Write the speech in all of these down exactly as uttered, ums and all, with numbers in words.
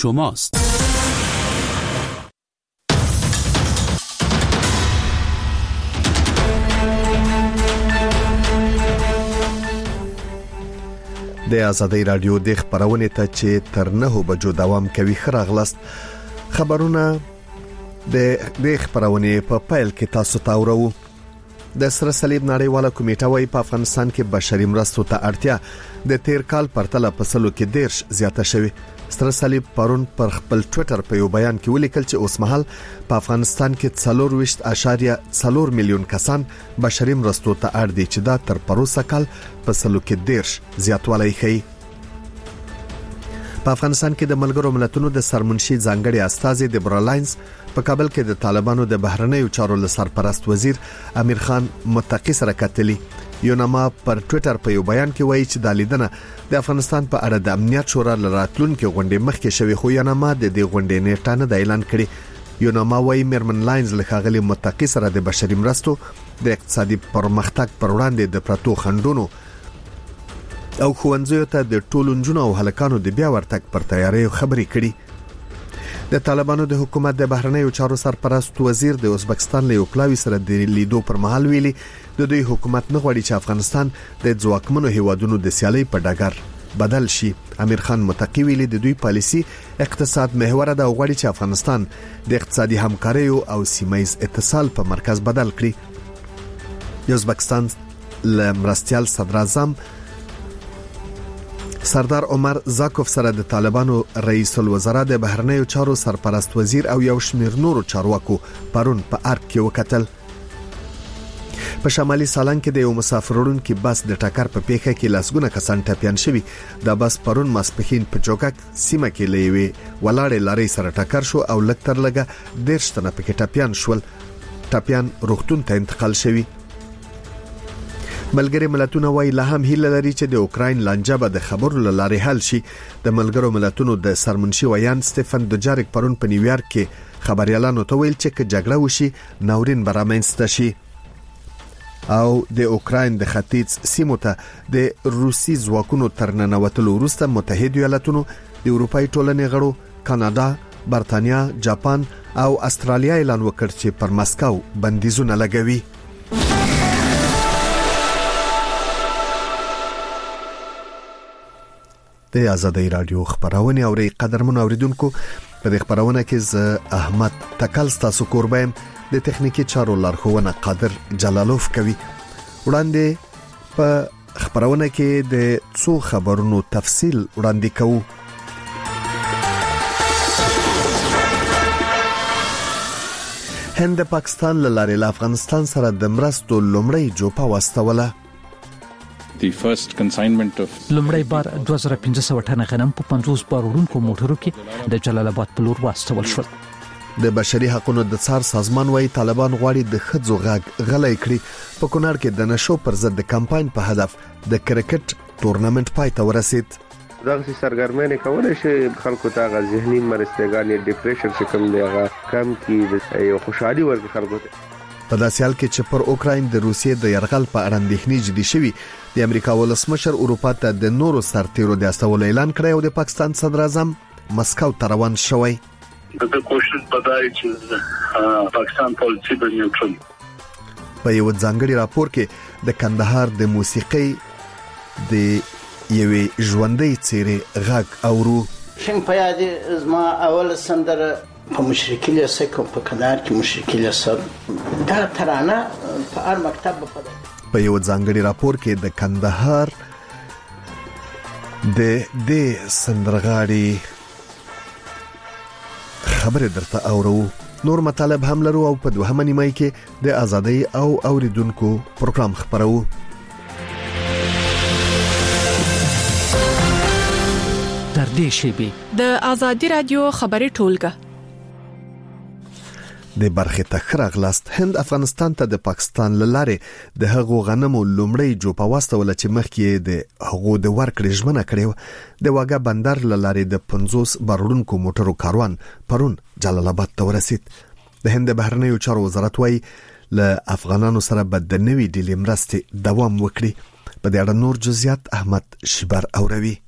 شماست. د آزادۍ رادیو د خبرونه ته چې تر نه بجو دوام کوي خراغلست خبرونه د د خبرونه په پایل کې تاسو ته اورو. د سره صلیب نړیواله کمیټه وايي په افغانستان کې بشري مرستو ته اړتیا د تیر کال پرتله په سلو کې ډیر زیاته شوه. سره صلیب پرون پر خپل ټوئیټر په یو بیان کې ولیکل چې اوس مهال په افغانستان کې څلور ویشت اشاریه څلور میلیون کسان بشري مرستو ته اړ دي چې دا تر پروسه کال په سلو کې ډیر زیاتوالی ښيي. په افغانستان کې د ملګرو ملتونو د سرمنشي ځانګړي استازي د برالاینز په کابل کې د طالبانو د بهرنیو چارو لسرپرست وزیر امیر خان متقی سره کتلی. یونما پر ټوئیټر په یو بیان کې وایي چې د لیدنه د افغانستان په اړه د امنیت شورا لراتلونکو غونډې مخکې شوی، خو یونما د دې غونډې نیټه نه د اعلان کړي. یونما وایي میرمن لاینز له ښاغلي متقی سره د بشري مرستو د اقتصادي پرمختګ پر وړاندې د پراتو خنډونو او خوندزیو ته د ټولو نجونو او هلکانو د بیا ورتګ پر تیاری خبرې کړي. د طالبانو د حکومت د بهرنیو چارو سرپرست وزیر د ازبکستان له یو پلاوی سره د لیدو پر مهال ویلي د دوی حکومت نه غواړي چې افغانستان د ځواکمنو هیوادونو د سیالي په ډګر بدل شي. امیر خان متقی ویلي د دوی پالیسی اقتصاد محور ده او غواړي چې افغانستان د اقتصادي همکارۍ او سیمایي اتصال په مرکز بدل کړي. د ازبکستان له مرستيال صدر اعظم سردار عمر زاکوف سره د طالبانو رئیس الوزرا د بهرنیو چارو سرپرست وزیر او یو شمیر نورو چارواکو پرون په ارګ کې وکتل. په شمالي سالنګ کې د یو مسافرونو کې بس د ټکر په پیښه کې لاسګونه کسان ټپيان شوي. د بس پرون ماسپخین په چوکک سیمه کې لوي ولاړې لارې سره ټکر شو او لکتر لګه دیرش تنه پکې ټپيان شول. ټپيان روغتون ته انتقال شوي. ملګری ملتونه وایي لا هم هیله لري چې د اوکراین لانجه به د خبرو لارې حل شي. د ملګرو ملتونو د سرمنشي ویان سټيفن دوجاریک پرون په نیویارک کې خبريالانو ته ویل چې که جګړه وشي ناورین به رامنځته شي او د اوکراین د ختیځ سیمو ته د روسي ځواکونو تر ننوتلو وروسته متحده ایالاتونو د اروپای ټولنې غړو کاناډا، برتانیا، جاپان او استرالیا اعلان وکړ چې پر مسکو بندیزونه لګوي. د آزادۍ رادیو خبرونه اوري قدرمن اوریدونکو په دې خبرونه کې ز احمد تکل تاسو قربان د تخنیکی چارو لارښوونه قادر جلالوف کوي. وړاندې په خبرونه کې د څو خبرونو تفصیل وړاندې کوو. هند پاکستان لاره له افغانستان سره د مرستو لومړی جوپه واستوله. The first consignment of لومړی بار دوه زره پنځه سوه ټنه غنم په پنځوس بارونکو موټرو کې د جلال آباد په لور واستول شول. د بشري حقوقو د څار سازمان وايي طالبان غواړي د خځو غږ غلې کړي. په کونړ کې د نشو پر ضد د کمپاین په هدف د کرکټ تورنمنت پای ته ورسید. دغه سرګرمۍ کولای شي خلکو ته غ ذهني مرستګانې ډیپریشن چې کوم دی هغه کم کی یو خوشحالي ورکړي خلکو ته. په داسې حال کې چې پر اوکراین د روسیې د يرغل په اړه اندېښنې جدي شوي، د امریکا ولسمشر اروپا ته د نورو سرتیرو د استولو اعلان کړی او د پاکستان صدر اعظم مسکو ته روان شوی. د کوشش بدای چې پاکستان پالیسی به نیوټرل. په یو ځانګړي راپور کې د کندهار د موسیقي د یوې ژوندۍ څیرې غږ اورو. شنګ په یاد زما اول سندره په مشرقي لیسه کې په کندهار کې مشرقي لیسه دا ترانه په هر مکتب په په یو ځانګړي راپور کې د کندهار د د سندرغاړي خبره درته اورو. نور مطالب هم لرو او په دوهمه نیمه کې د ازادۍ او اوریدونکو پروګرام خبرو. در دې شیبه د ازادي رادیو خبري ټولګه د برخه تخرغ لاست. هند افغانستان ته د پاکستان لاره د هغو غنمو لومړی جوپه واستول چې مخکې د هغو د ورکړې ژمنه کړې. د واګه بندر لاره د پنځوس بارونکو موټرو کاروان پرون جلال آباد ته ورسید. د هند بهرنیو چارو وزارت وايي له افغانانو سره به د نوي ډیلې مرستې دوام وکړي. په دې اړه نور جزئیات احمد شیبر اوروي.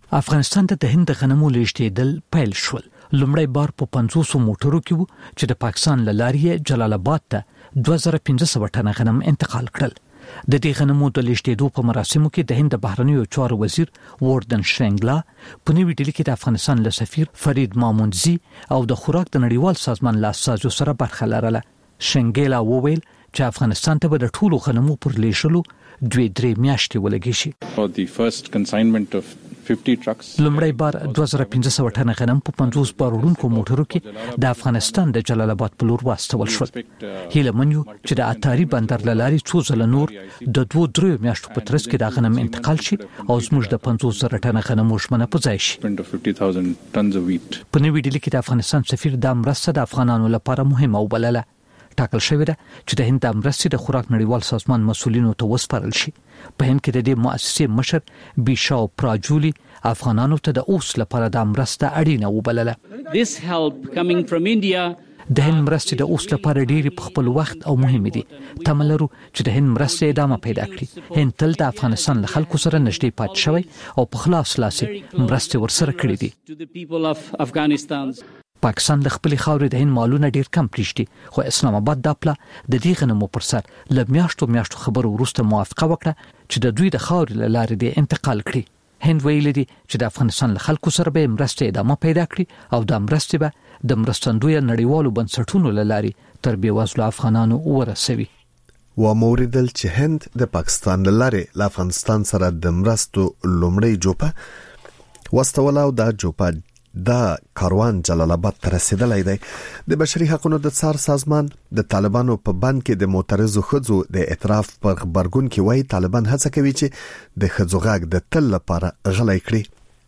افغانستان ته د هند غنمو لیږدېدل پیل شول. لومړی بار په پنځوس موټرو کې وو چې د پاکستان له لارې جلال آباد ته دوه زره پنځه سوه ټنه غنم انتقال کړل. د دې غنمو د لیږدېدو په مراسمو کې د هند د بهرنیو چارو وزیر وردن شرینګلا په نوې ډیلي کې د افغانستان له سفیر فرید مامونزي او د خوراک د نړیوال سازمان له اساسو سره برخه لرله. شرینګلا وویل چې افغانستان ته به د ټولو غنمو پر لیږلو دوی درې میاشتې ولګي شي. For the first consignment of fifty trucks. لومړی بار دوه زره پنځه سوه ټنه غنم په پنځوس بار وړونکو موټرو کې د افغانستان د جلال آباد په لور واستول شول. هیله من یو چې د اتاري بندر له لارې څو ځله نور د دوه درې میاشتو په ترڅ کې د غنم انتقال شي او زموږ د پنځوس زره ټنه غنمو ژمنه په ځای شي. fifty thousand tons of wheat. په نوې ډیلي کې د افغانستان سفیر د مرسته د افغانانو لپاره مهمه وبلله. ټاکل شوی ده چې د هند د مرستې د خوراک نړیوال سازمان مسؤلینو ته وسپارل شي. په هند کې د دې مؤسسې مشر بیشاو پراجولی افغانانو ته د اوس لپاره د مرسته اړینه وبلله. This help coming from India د هند مرستې د اوس لپاره ډېری په خپل وخت او مهمه دي. تملرو چې د هند مرستې ادامه پیدا کړي. هند تل د افغانستان له خلکو سره نږدې پات شوی او په خلاص لاس مرستې ورسره کړې دي. to the people of Afghanistan. پاکستان د خپل خاورې د هند مالونه ډیر کم پریشتي خو اسلام آباد د خپل د دې غنمو پر سر ل میاشتو میاشتو خبرو وروسته موافقه وکړه چې د دوی د خاورې له لارې د انتقال کړي. هند ویل دي چې د افغانستان له خلکو سره به مرستې ادامه پیدا کړي او د مرستې به د مرستندوی نړیوالو بنسټونو له لارې تر بیوزلو افغانانو ورسوي. و موریدل چې هند د پاکستان له لارې له افغانستان سره د مرستو لومړی جوپه واستول او د جوپه دا کاروان جلال آباد ته رسیدلی دی. د بشري حقوقو د څار سازمان د طالبانو په بند کې د معترضو ښځو د اعتراف پر خبرګون کې وایي طالبان هڅه کوي چې د ښځو غږ د تل لپاره غلی کړي.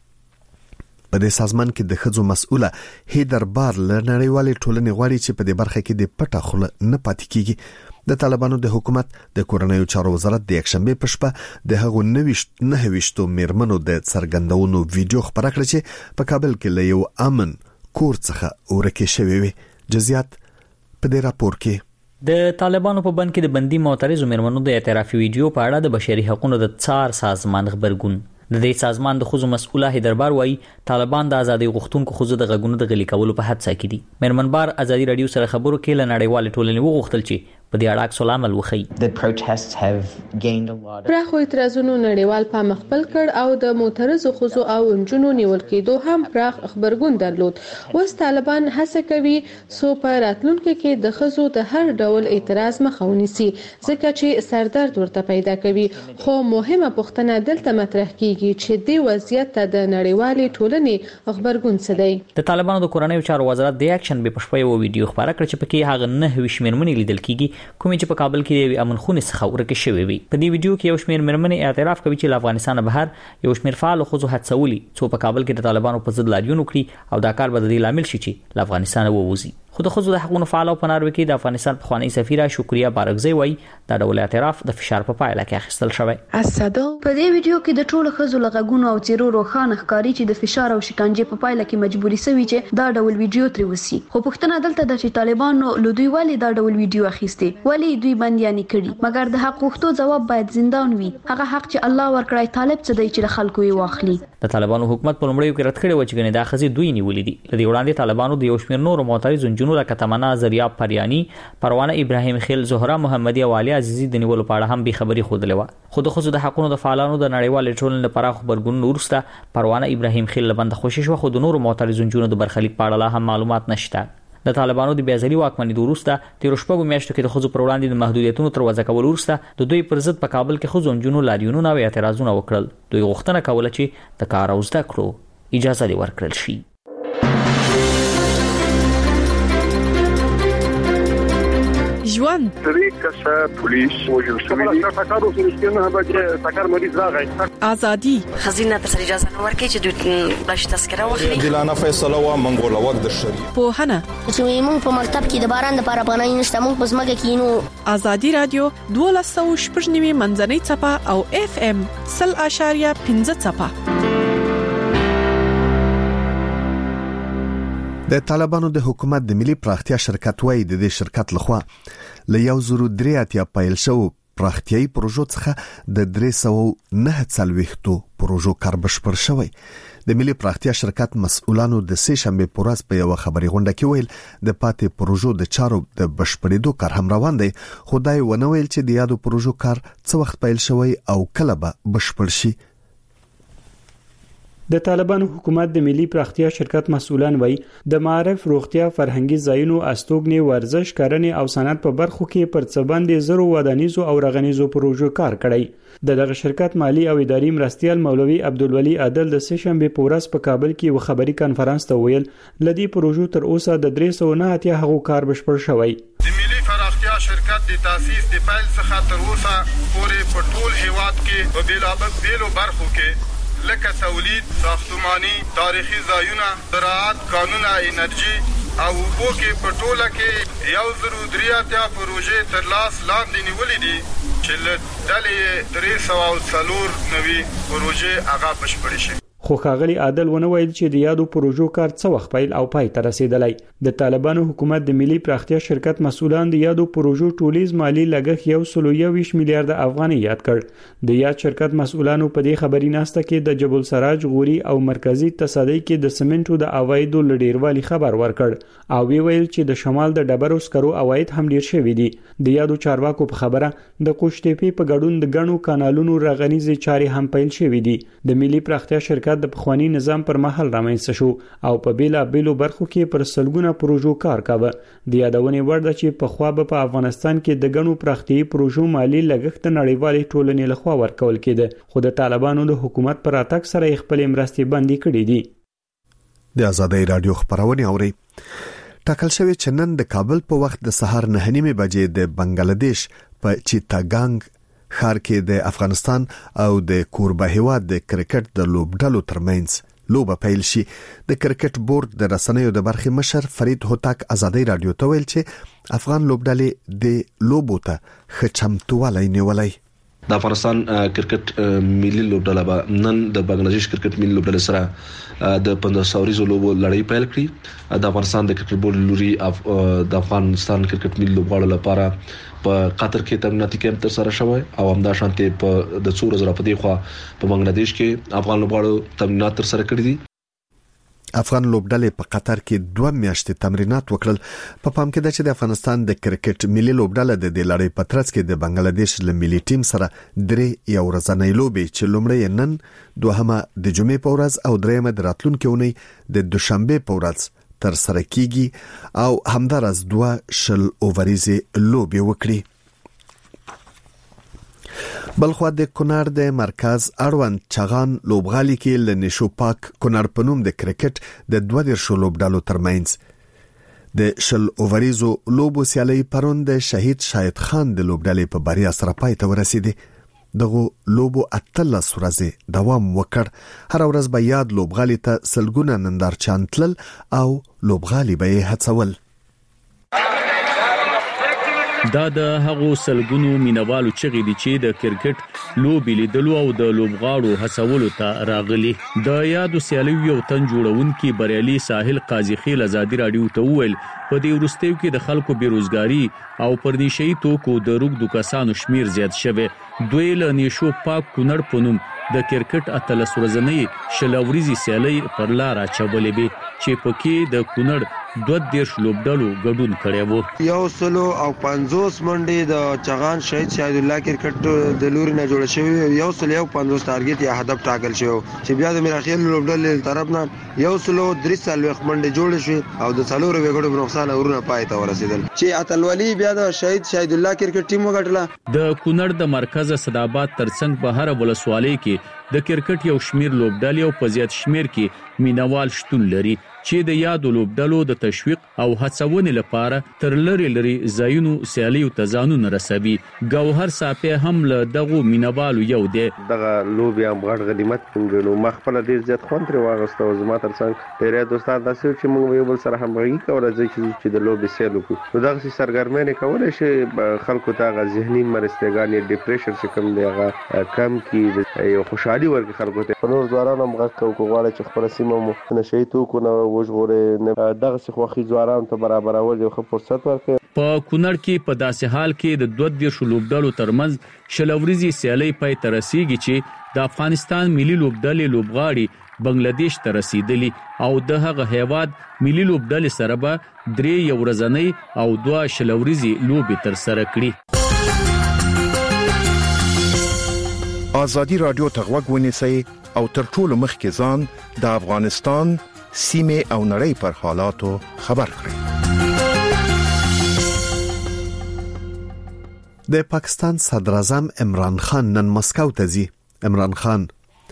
په دې سازمان کې د ښځو مسؤله هیدر بار له نړیوالې ټولنې غواړي چې په دې برخه کې د پټه خوله نه پاتې کیږي. د طالبانو د حکومت د کورنیو چارو وزارت د یکشنبه په شپه د هغو نوښت نه هوښتو میرمنو د څرګندونو ویډیو خبره کړه چې په کابل کې له یو امن کور څخه ورکه شوی وي. جزئیات په دې راپور کې. د طالبانو په بند کې د بندي معترضو میرمنو د اعترافي ویډیو په اړه د بشري حقوقو د څار سازمان خبرګون د دې سازمان د خزو مسؤله هیدربار وایي طالبان د ازادي غوښتونکو خزو د غږونو د غلي کولو په هڅه کې دي. میرمنبار ازادي رادیو سره خبرو کې له نړیوال ټولنې وغوښتل چې په دې اړه عکس العمل وخی. پراخو اعتراضونو نړیوال پام خپل کړ او د معترضو خزو او انجونو نیول کېدو هم پراخ خبرګون درلود. اوس طالبان هڅه کوي سو په راتلونکو کې د خزو د هر ډول اعتراض مخه ونیسي ځکه چې سردرد ورته پیدا کوي. خو مهمه پوښتنه دلته مطرح کیږي چې د وضعیت د نړیوالې ټولنې خبرګون څه دی. د طالبانو د کورنیو چارو وزارت د اکشن به پښپې و ویډیو خبره کړ چې پکې هغه نه ویش میرمنې لیدل کیږي کومې چې په کابل کې د امن خونې څخه ورکه شوې وي. په دې ویډیو کې یو شمېر میرمنې اعتراف کوي چې له افغانستان بهر یو شمېر فعال خو هڅولي څو په کابل کې د طالبانو په ضد لاریون وکړي او دا کار به د دې لامل شي چې له افغانستان ووځي. خو د خزو د حقوقو فعال او پناروي کې د افغانستان په خوانی سفیره شکریا بارکزی وایي دا ډول اعتراف د فشار په پایله کې اخیستل شوی. اسدو په دې ویډیو کې د ټولو خزو لغږونو او چیرو روخانه ښکاری چې د فشار او شکنجې په پایله کې مجبوري سوي چې دا ډول ویډیو تر وسی. خو پښتنه دلته د چې طالبانو له دوی ولی دا ډول ویډیو اخیسته ولی دوی بنديانې کړي مګر د حق غوښتو جواب باید زندان وي. هغه حق چې الله ورکړای طالب څه دی چې له خلکو یې واخلي. د طالبانو حکومت په لومړیو کې رد کړی و چې ګنې دا خزي دوی نیولې دي. لدی وړاندې طالبانو د یو شمېر نور معترض جنونو لکه تمنا زریاب پریانی پروانه ابراهیم خیل زهرا محمدی او علي عزیزی د نیولو په اړه هم به خبري خوده لوا. خود خود د حقوقو د فعالانو د نړیوال ټولنې لپاره خبرګون ورسته پروانه ابراهیم خیل لبند خوشش و خود نور معترض جنونو د برخلیک په اړه هم معلومات نشته. د طالبانو د بیازلي واکمنۍ وروسته تیر شپږو میاشتو کې د خزو پر وړاندې د محدودیتونو تر وځه کول وروسته د دوی پر ضد په کابل کې خزو جنونو لاریونونه او اعتراضونه وکړل. دوی غوښتنه کوله چې د کار او زده کړو اجازه لري ورکړل شي. ژوند طریقه پولیس وجل شوی دی تاکارو سنسکنه به تاکار مریض راغی ازادي خزینه تر اجازه ورکړي چې دوی بلش تذکره واخلي. دلانه فیصله و منګول وخت د شری په هنه چې موږ په مکتب کې د باران د لپاره پناه نشته موږ په زمګه کې نو ازادي رادیو دولسو شپږنیمه منځنۍ چپه او اف ام صفر اشاریه پنځه چپه. د طالبانو د حکومت د ملي پراختیا شرکت وایي د دې شرکت لخوا له یو زرو درې اتیا پیل شو پراختیايي پروژو څخه د درې سوه نهه څلوېښتو پروژو کار بشپړ شوی. د ملي پراختیا شرکت مسؤلانو د سې شنبه په ورځ په یو خبري غونډه کې ویل د پاتې پروژو د چارو د بشپړېدو کار هم روان دی، خو دا ونه ویل چې د یادو پروژو کار څه وخت پیل شوی او کله به بشپړ شي. د طالبانو حکومت د ملي پراختیا شرکت مسؤلان وایي د معارف، روغتیا، فرهنګي ځایونو، استوګنې، ورزش، کرنې او صنعت په برخو کې پر څه باندې زرو ودانیزو او رغنیزو پروژو کار کړی. د دغه شرکت مالی او اداري مرستیال مولوي عبدالولي عادل د سې شنبه په ورځ په کابل کې یو خبري کانفرنس ته ویل لدی پروژو تر اوسه د درې سوه نهه اتیا هغو کار بشپړ شوی. د ملي پراختیا شرکت د تاسیس د پیل څخه تر اوسه پورې په ټول هیواد کې په بیلابیلو برخو کې لکه تولید، ساختماني، تاریخي ځایونه، زراعت، کانونه، انرژي او اوبو کې په ټوله کې یو زر درې اتیا پروژې تر لاس لاندې نیولې دي چې له ډلې درې سوه څلور نوي پروژې هغه بشپړې شي. خو ښاغلي عادل ونه ویل چې د یادو پروژو کار څه وخت پیل او پای ته رسیدلی. د طالبانو حکومت د ملي پراختیا شرکت مسؤلان د یادو پروژو ټولیز مالی لګښت یو سل او یوویشت میلیارډ افغانۍ یاد کړ. د یاد شرکت مسؤلانو په دې خبري ناسته کې د جبل سراج، غوري او مرکزی تصدۍ کې د سمنټو د عوایدو لډیروالي خبر ورکړ او وی ویل چې د شمال د ډبرو سکرو عواید هم ډیر شوي دي. د یادو چارواکو په خبره د قوشتېپې په ګډون د غنو کانالونو رغنیزې چارې هم پیل شوي دي. د ملي پراختیا شرکت د پخوانی نظام پر مهال رامنځته شو او په بیلا بیلو برخو کې پر سلګونه پروژو کار کاوه. د یادونې وړ ده چې په خوا به په افغانستان کې د غنو پراختیايي پروژو مالی لګښت نړیوالې ټولنې لخوا ورکول کېده، خو د طالبانو د حکومت پر اتاک سره خپل مرستې بندي کړې دي. د آزادۍ رادیو خبرونه اوري. ټاکل شوی چې نن د کابل په وخت د سهار نه نیمه بجې د بنگلاديش په چیتاګانګ ښار کې د افغانستان او د کوربه هیواد د کرکټ د لوبډلو ترمنځ لوبه پیل شي. د کرکټ بورډ د رسنیو د برخې مشر فرید هوتک آزادۍ رادیو ته ویل چې افغان لوبډلې د لوبو ته ښه چمتووالی نیولی. د افغانستان کرکټ ملي لوبډله به نن د بنگلاديش کرکټ ملي لوبډلې سره د پنځه سوریزو لوبو لړۍ پیل کړي. د افغانستان د کرکټ بورډ لوري د افغانستان کرکټ ملي لوبغاړو لپاره په قطر کې تمریناتي کیمپ تر سره شوی او همدا شانتي په د څو ورځې په خوا په بنگلاديش کې افغان لوبغاړو تمرینات تر سره کړي دي. افغان لوبډلې په قطر کې دوه میاشتې تمرینات وکړل. په پام کې ده چې د افغانستان د کرکټ ملي لوبډله د دې لړۍ په ترڅ کې د بنگلاديش له ملي ټیم سره درې یو ورځنۍ لوبې چې لومړی نن، دوهمه د جمعې په ورځ او دریمه د راتلونکي اونۍ د دوشنبه په ورځ تر سره کیږي او همدارس دوه شل اووریزې لوبې وکړي. بلخوا د کونړ د مرکز اړوند چغان لوبغالي کې ل نشو پاک کونړ پنوم د کرکټ د دوه دیرشو لوبډالو ترمنځ د شل اووریزو لوبو سیالي پرون د شهید شاهد خان د لوبډلې په بریا سره پای ته ورسیده. دغه لوبو اتلس ورځې دوام وکړ. هر ورځ به یاد لوبغالي ته سلګونه نندارچیان تلل او لوبغالي به یې هڅول. دا د هغو سلګونو مینوالو چغې دي چې د کرکټ لوبې لیدلو او د لوبغاړو هڅولو ته راغلي. د یادو سیالیو یو تن جوړونکي بریالي ساحل قاضي خیل آزادي رادیو ته وویل په دې وروستیو کې د خلکو بیروزګاری او پر نشئی توکو د روږدو کسانو شمیر زیات شوی. دوی له نشو پاک کونړ په نوم د کرکټ اتلس ورځنۍ شلوريزي سیالي پر لار اچولې به چې پکې د کونړ دوه دیرش لوبډلو ګډون کړی وو. یو سلو او پنځوس منډې د چغان شهید شهید الله کرکټ د لوري نه جوړ شوی، یو سلو یو پنځوس ټارګټ یا هدف ټاکل شوی چې بیا د میراخیل لوبډلې طرف نه یو سلو درې سلويخ منډې جوړ شوې او د څلور وګړو بنقصان ورونه پای ته ورسیدل چې اتلولي بیا د شهید شهید الله کرکټ ټیم وګټله. د کونړ د مرکز صداباد ترڅنګ په هر ولسوالۍ کې د کرکټ یو شمیر لوبډلې او په زیات شمیر کې مینوال شتون لري چې د یادو لوبډلو د تشویق او هڅونې لپاره تر لری لری ځایونو سیالیو ته ځانونه رسوي. ګوهر صافی هم له دغو مینوالو یو دی. دغه لوبي هم غړ غنیمت څنګه ما خپل ډیر زیات خوند لري واغسته او زما ترڅنګ ډیر دوستان داسې چې موږ یو بل سره همغږي کوله چې د لوبي سیالو کو نو دغه سرګرمۍ کولای شي خلکو ته غ ذهني مرستګانی ډیپریشن څخه کم دی هغه کم کی یو خوشحالي ورکړي خلکو ته. نور ځوانان هم غږ کوي غواړي چې خپل سیمه مو نشي تو کو نو وژغوري دغه څه خوخي ځوانان ته برابرول یو ښه فرصت ورکړي. په کونړ کې په داسې حال کې د دوه دیرش لوبډلو ترمنځ شلوريزي سیالي پای ته رسیږي چې د افغانستان ملي لوبډلې لوبغاړي بنگلاديش ته رسیدلی او د هغه هیواد ملي لوبډلې سره به درې یو ورځنۍ او دوه شلوريزي لوبې تر سره کړي. آزادی رادیو ته غوږ ونیسئ او تر ټولو مخکې ځان د افغانستان سیمه او نړۍ پر حالاتو خبر کړئ. د پاکستان صدر اعظم عمران خان نن مسکو ته ځي. عمران خان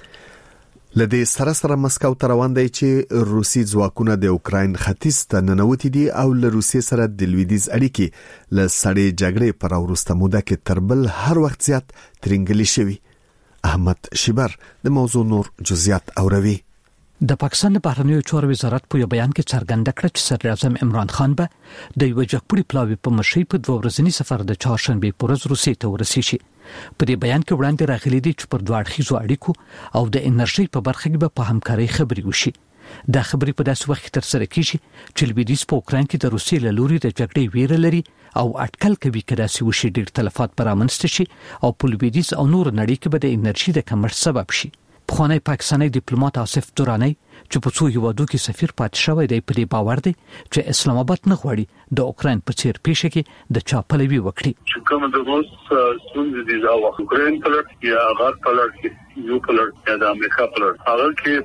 لدې سره سره مسکو ته روان دی چې روسي ځواکونه د اوکراین ختیځ ته ننوتي دي او له روسي سره د لویدیز اړیکې له سړې جګړې پر وروسته موده کې تربل هر وخت زیات ترنګلي شوی. احمد شیبر د موضوع نور جزئیات اوروي. د پاکستان د بهرنیو چارو وزارت په یو بیان کې څرګنده کړه چې صدر اعظم عمران خان به د یو جګپړي پلاوي په مشرۍ په دوه ورځنی سفر د چهارشنبه په ورځ روسیې ته ورسیږي. په دې بیان کې وړاندې راغلي دي چې پر دوه اړخیزو اړیکو او د انرژي په برخه کې به په همکارۍ خبرې وشي. دا خبرې په داسې وخت کې تر سره کیږي چې لویدیځ په اوکراین کې د روسیې له لوري د جګړې ویره لري او اټکل کوي چې داسې وشي ډېر تلفات به رامنځته شي او په لویدیځ او نور نړۍ کې به د انرژي د کمښت سبب شي. پخوانی پاکستاني ډیپلوماټ آصف دورانی چې په څو هیوادو کې سفیر پاتې شوی دی په دې باور دی چې اسلام آباد نه غواړي د اوکراین په څیر پیښه کې د چا پلوي وکړي. چې کوم د روس ستونزې دي دا وخت اوکراین په لړ یا غار په لړ کې یو په لړ یا د امریکا په لړ هغه کې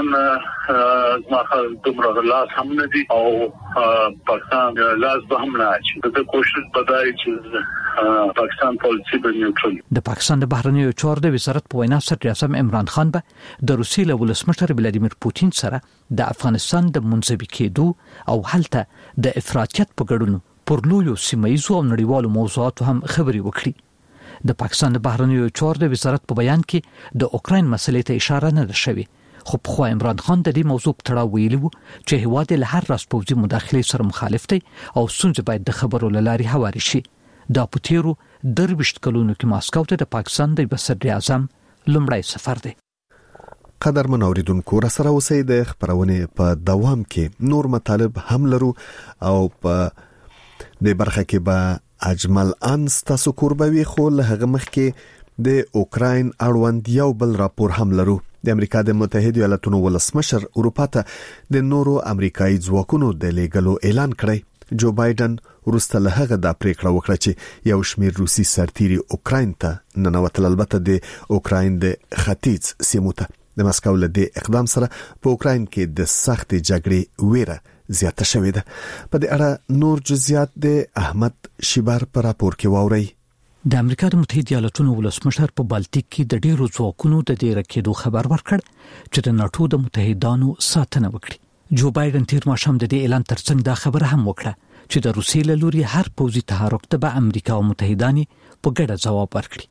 پاکستان ځمخه دومره لاس هم نه دي او پاکستان لاس به هم نه اچي. د کوشش بدای چې پاکستان پالیسي به نیوټرل. د پاکستان د بهرنیو چارو د وزارت په وینا صدر اعظم عمران خان به د روسیې له ولسمشر ولادیمیر پوتین سره د افغانستان د منځوي کېدو او هلته د افراطیت په ګډون پر لویو سیمایي او نړیوالو موضوعاتو هم خبرې وکړي. د پاکستان د بهرنیو چارو د وزارت په بیان کې د اوکراین مسلې ته اشاره نه شوه، خو په خو عمران خان د دې موضوع په تړاو ویلي وو چې هیواد له هر راس پوځي مداخلې سره مخالف دی او ستونزې باید د خبرو لاري هواري شي. دا په تیرو درويشت کلونو کې ماسکو ته د پاکستان د صدر اعظم لومړی سفر دی. قدر من اوریدونکو را سره اوسئ. د خبرونه په دوام کې نور مطالب هم لرو او په د برخه کې به اجمل انس تاسو قربوي خو له هغه مخکې د اوکراین اړوند یو بل راپور هم لرو. د امریکا د متحده ایالاتونو ولسمشر اروپا ته د نورو امریکایي ځواکونو د لیږلو اعلان کړی. جو بایدن ورسته له هغه د پریکړه وکړه چې یو شمېر روسي سرتیري اوکراین ته ننوتل، البته د اوکراین د ختیځ سیمو ته. د مسکو له دې اقدام سره په اوکراین کې د سخت جګړې ویره زیاته شوې ده. په دې اړه نور جزئیات د احمد شیبر په راپور کې واوري. د امریکا د متحده ایالاتونو ولسمشر په بالټیک کې د ډیرو ځواکونو د دې رکېدو خبر ورکړ چې د ناتو د متحدانو ساتنه وکړي. جو بایدن تیر ماښام د دې اعلان ترڅنګ دا خبره هم وکړه چې د روسیې له لوري هر پوځي تحرک ته به امریکا او متحدان په ګډه ځواب ورکړي.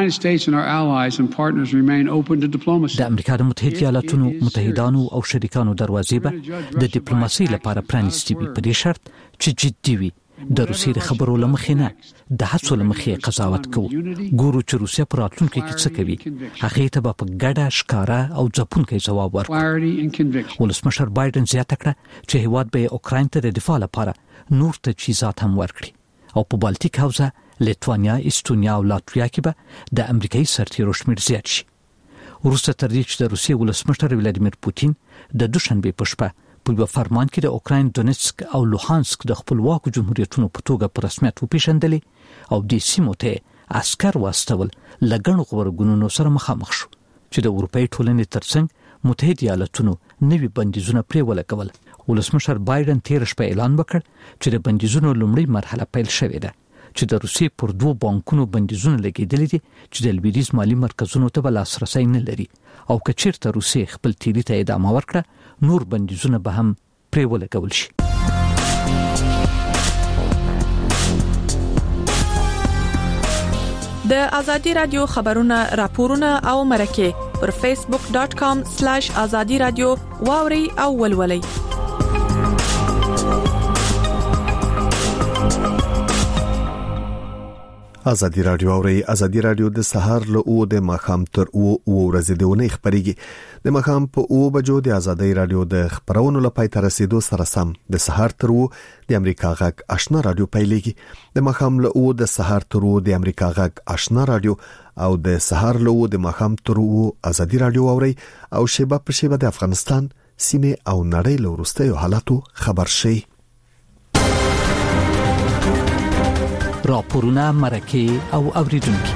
د امریکا د متحده ایالاتونو متحدانو او شریکانو دروازې به د ډیپلوماسۍ لپاره پرانیستي وي، په دې شرط چې جدي وي. د روسیې د خبرو لمخې نه د هڅو لمخې قضاوت کوو. ګورو چې روسیه پر راتلونکي کې څه کوي، هغه ته به په ګډه ښکارا او ځپونکي ځواب ورکړي. ولسمشر بایدن زیاته کړه چې هیواد به اوکراین ته د دفاع لپاره نور تجهیزات هم ورکړي او په بالټیک حوزه لیتوانیا، استونیا او لاتویا کې به د امریکایي سرتیرو شمېر زیات شي. وروسته تر دې چې د روسیې ولسمشر ولادیمیر پوتین د دوشنبه په شپه په یو فرمان کې د اوکراین دونیتسک او لوهانسک د خپلواکو جمهوریتونو په توګه په رسمیت وپیژندلې او د سیمو ته عسكر واستول لګڼو غبرګونونو سره مخامخ شو چې د اروپאי ټولنې ترڅنګ متحده ایالاتونو نوي بندیزونه پرې ولګول. ولسمشر بایدن تیر شپه اعلان وکړ چې د بندیزونو لومړی مرحله پیل شوې ده، چې د روسیې پر دوه بانکونو بندیزونه لګیدلې دي چې د لویدیځ مالی مرکزونو ته لاسرسي نه لري او که چیرته روسیې خپل تیری ته ادامه ورکړه نور بندیزونه به هم پرې ولګول شي. د ازادي رادیو خبرونه، راپورونه او مرکه پر فیسبوک ډاٹ کام سلیش ازادي رادیو واوري او ولولي. ازادي رادیو اوري ازادي رادیو د سهار له او د مخام تر او ورځې د ونې خبريږي د مخام په او بجو د ازادي رادیو د خبرونو لپاره تر رسیدو سره سم د سهار تر او د امریکا غږ آشنا رادیو پیلېږي د مخام له او د سهار تر او د امریکا غږ آشنا رادیو او د سهار له او د مخام تر او ازادي رادیو اوري او شیبه په شیبه د افغانستان سیمه او نړۍ له ورستیو حالاتو خبر شي. راپورونه مرکه او اوریدونکو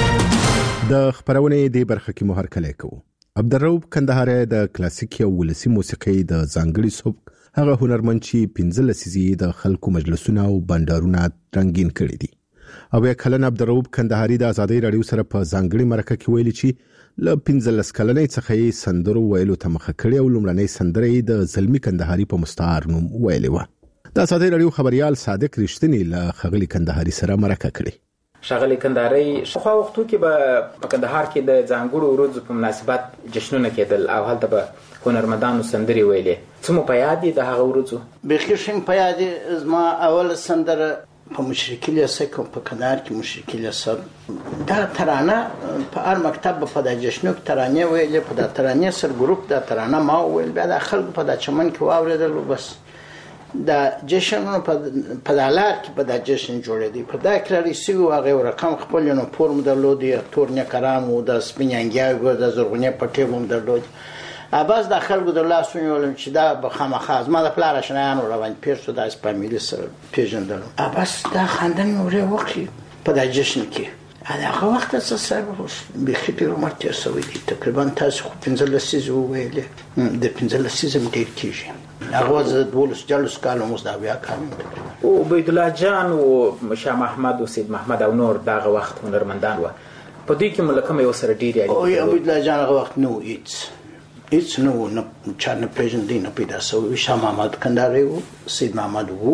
د خبرونه دی برخه کې مهر کلی کو عبدالرؤف کندهاری د کلاسیک او ولسی موسیقي د ځانګړي سبک هغه هنرمند چې پنځه لسیزې د خلکو مجلسونه او بندرونه رنگین کړي دي او یا کلن عبدالرؤف کندهاری د ازادي رادیو سره په ځانګړي مرکه کې ویلي چې ل پنځه لس کلنې څخه سندرو ویلو ته مخه کړي او لومړنۍ سندرې د زلمی کندهاری په مستعار نوم ویلې و. د ازادي رادیو خبريال صادق رښتینی له خغلی کندهاری سره مرکه کړي. شغلی کندهاری شخوا وختو کې به په کندهار کې د ځانګړو ورځو په مناسبت جشنونه کېدل او هلته به هنرمندانو سندري ویلې. څه مو په یاد دي د هغه ورځو؟ بخیر شین په یاد زما اول سندره په مشرکی لیسه کوم په کندهار کې مشرکی لیسه دا ترانه په هر مکتب په د جشنو کې ترانه ویلې په د ترانه سر ګروپ د ترانه ما ویل بیا د خلکو په د چمن کې واوریدل بس دا جشنونو په دالار کې په د جشن جوړې دي په دا کړی سی او هغه رقم خپل نو فورم درلودي تورنه کرامو د سپیننګیا د زرغونې پټې هم درلودي اباز د خلکو د لاسونو ولم چې دا به خامخاز ما د پلار شنان روان پیښ د اسپامیل سره پیژندل اباز دا خندن نورې وکړي په د جشن کې هغه وخت څه سره به خپل عمر تیر شوی دي تقریبا تاسو پنځه لسیزه ویلې د پنځه لسیزه ډیر کیږي هغه د دولس جلوس کالو مصداویا کار او عبد الله جان او شاه محمد او سید محمد او نور دغه وخت هنرمندان و په دې کې ملکه مې وسره ډیر یالي او عبد الله جان هغه وخت نو هیڅ هیڅ نو نه چانه پیژندې نه پیدا سو شاه محمد کندهاری او سید محمد وو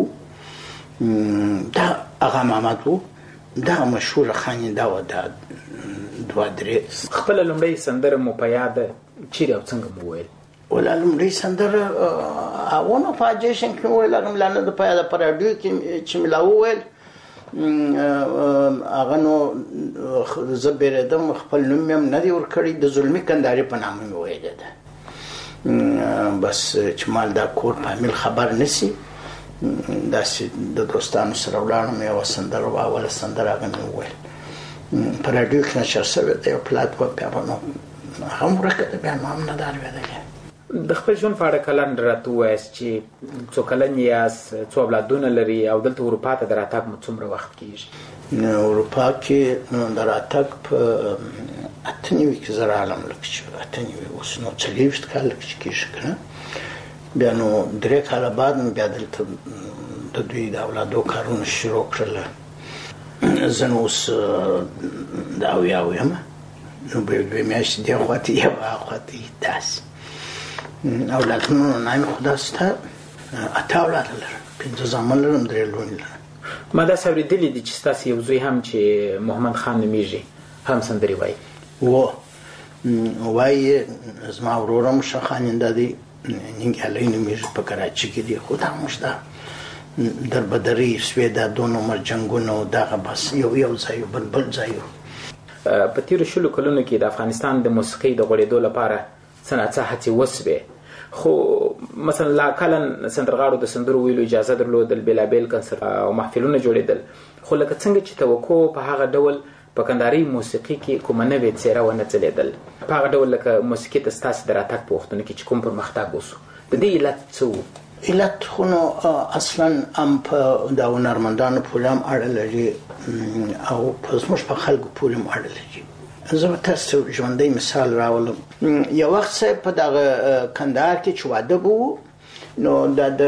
دا هغه محمد وو دا مشهور خاننده و دا دوه درې خپل لومړی سندره مو په یاد چیرې او څنګه مو ویل ولا لومړی سندره اونه په جشن کې ویل هغه لانه د په یاد پر رادیو کې چې ملاو ویل هغه نو زبردم خپل نوم هم نه دی ورکړی د ظلمي کندهاری په نامه ویل ده بس چې مال دا کور فامیل خبر نسی دا چې د دوستانو سره ولاړم یو سندره واوله سندره هغه مې ویل په رادیو کې نشر شوی دی پلات په پیاوانو هم ورکړه بیا ما هم نه دار ویل د خپل ژوند په اړه کلن راته وایس چې څو کلن یاست څو اولادونه لري او دلته اروپا ته دراتګ مو څومره وخت کیږي؟ نو اروپا کې دراتګ په اته نوي کې زره عالم لکه اته نوي اوس نو څلوېښت کاله کېږي کنه بیا نو درې کاله بعد بیا دلته د دوی د اولادو کارونه شروع کړل زه نو اوس د اویا ویم نو به دوی میاشتې دی خواته یو خواته داسې اولادونو نایم خدا ستا اته اولاد لرم پنځه زامن لرم درې لوڼې لرم ما داسې اورېدلي دي چې ستاسې یو زوی هم چې محمد خان نومیږي هم سندرې وایي و وایي زما ورور هم ښه خاننده دی ننګیالی نومیږي په کراچي کې دی خو دا موږ دا دربدري سویدا دو نمبر جنګونه دغه بس یو یو ځای بل بل ځای په تیرو شلو کلونو کې د افغانستان د موسیقۍ د غوړېدو لپاره څه ناڅه هڅې وسوې خو مثلا لا کلن سندرغاړو د سندرو ویلو اجازه درلودل بېلابېل کنسرت او محفلونه جوړېدل خو لکه څنګه چې توقع په هغه ډول په کندهاري موسیقي کې کومه نوې څېره ونه ځلېدل په هغه ډول لکه موسیقي ته ستاسې د راتګ په وختونو کې چې کوم پرمختګ وسو د دې علت څه و؟ علت خو نو اصلا هم په د هنرمندانو پورې هم اړه لري او په زموږ په خلکو پورې هم اړه لري. زه به تاسو ژوندی مثال راولم. یو وخت صاحب په دغه کندهار کې چې واده به نو دا د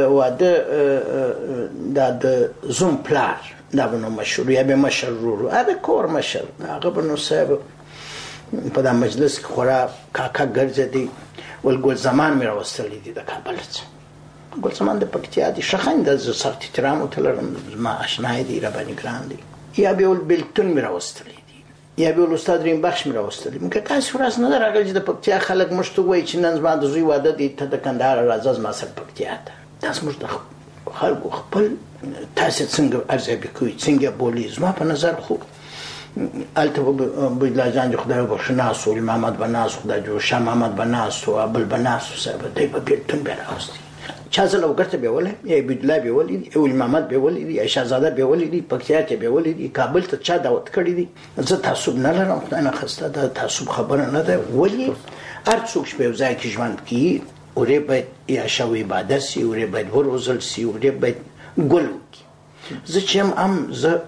واده دا د زوم پلار دا به نو مشهور یا به مشر ورو هغه کور مشر هغه به نو صاحب په دا مجلس کې خورا کاکا ګرځېدی ول ګل زمان مې راوستلی دي د کابل څخه ګل زمان د پکتیا دي شخن د سخت احترام او تلرم ما آشنای دي را باندې ګران دي یا به ول بلتون مې راوستلی یا به ول استاد ریم بخش مې راوستلی مګر تاسو راس نه راغلی چې د پکتیا خلک مشته وای چې نن زما د زوی واده دي ته د کندهار راځز ما سره پکتیا ته تاسو مشته خلکو خپل تاسو څنګه ارزیابي کوي څنګه بولی زما په نظر خو الته بيدلا جان خدای بخشناس او محمد بناس خدای جو شاه محمد بناس او ابل بناس صاحب دای په بیلتون به راوستي چا زله وګرته به ولې یا بيدلا به ولې او محمد به ولې یا شاهزاده به ولې پکتیا ته به ولې کابل ته چا دعوت کړی دي زه تعصب نه لرم خدای نه خسته ده تعصب خبره نه ده ولی هر څوک چې په ځای کې ژوند کوي اورې باید یا شاو عبادت سي اورې باید ورزل سي اورې باید ګل زه چې هم زه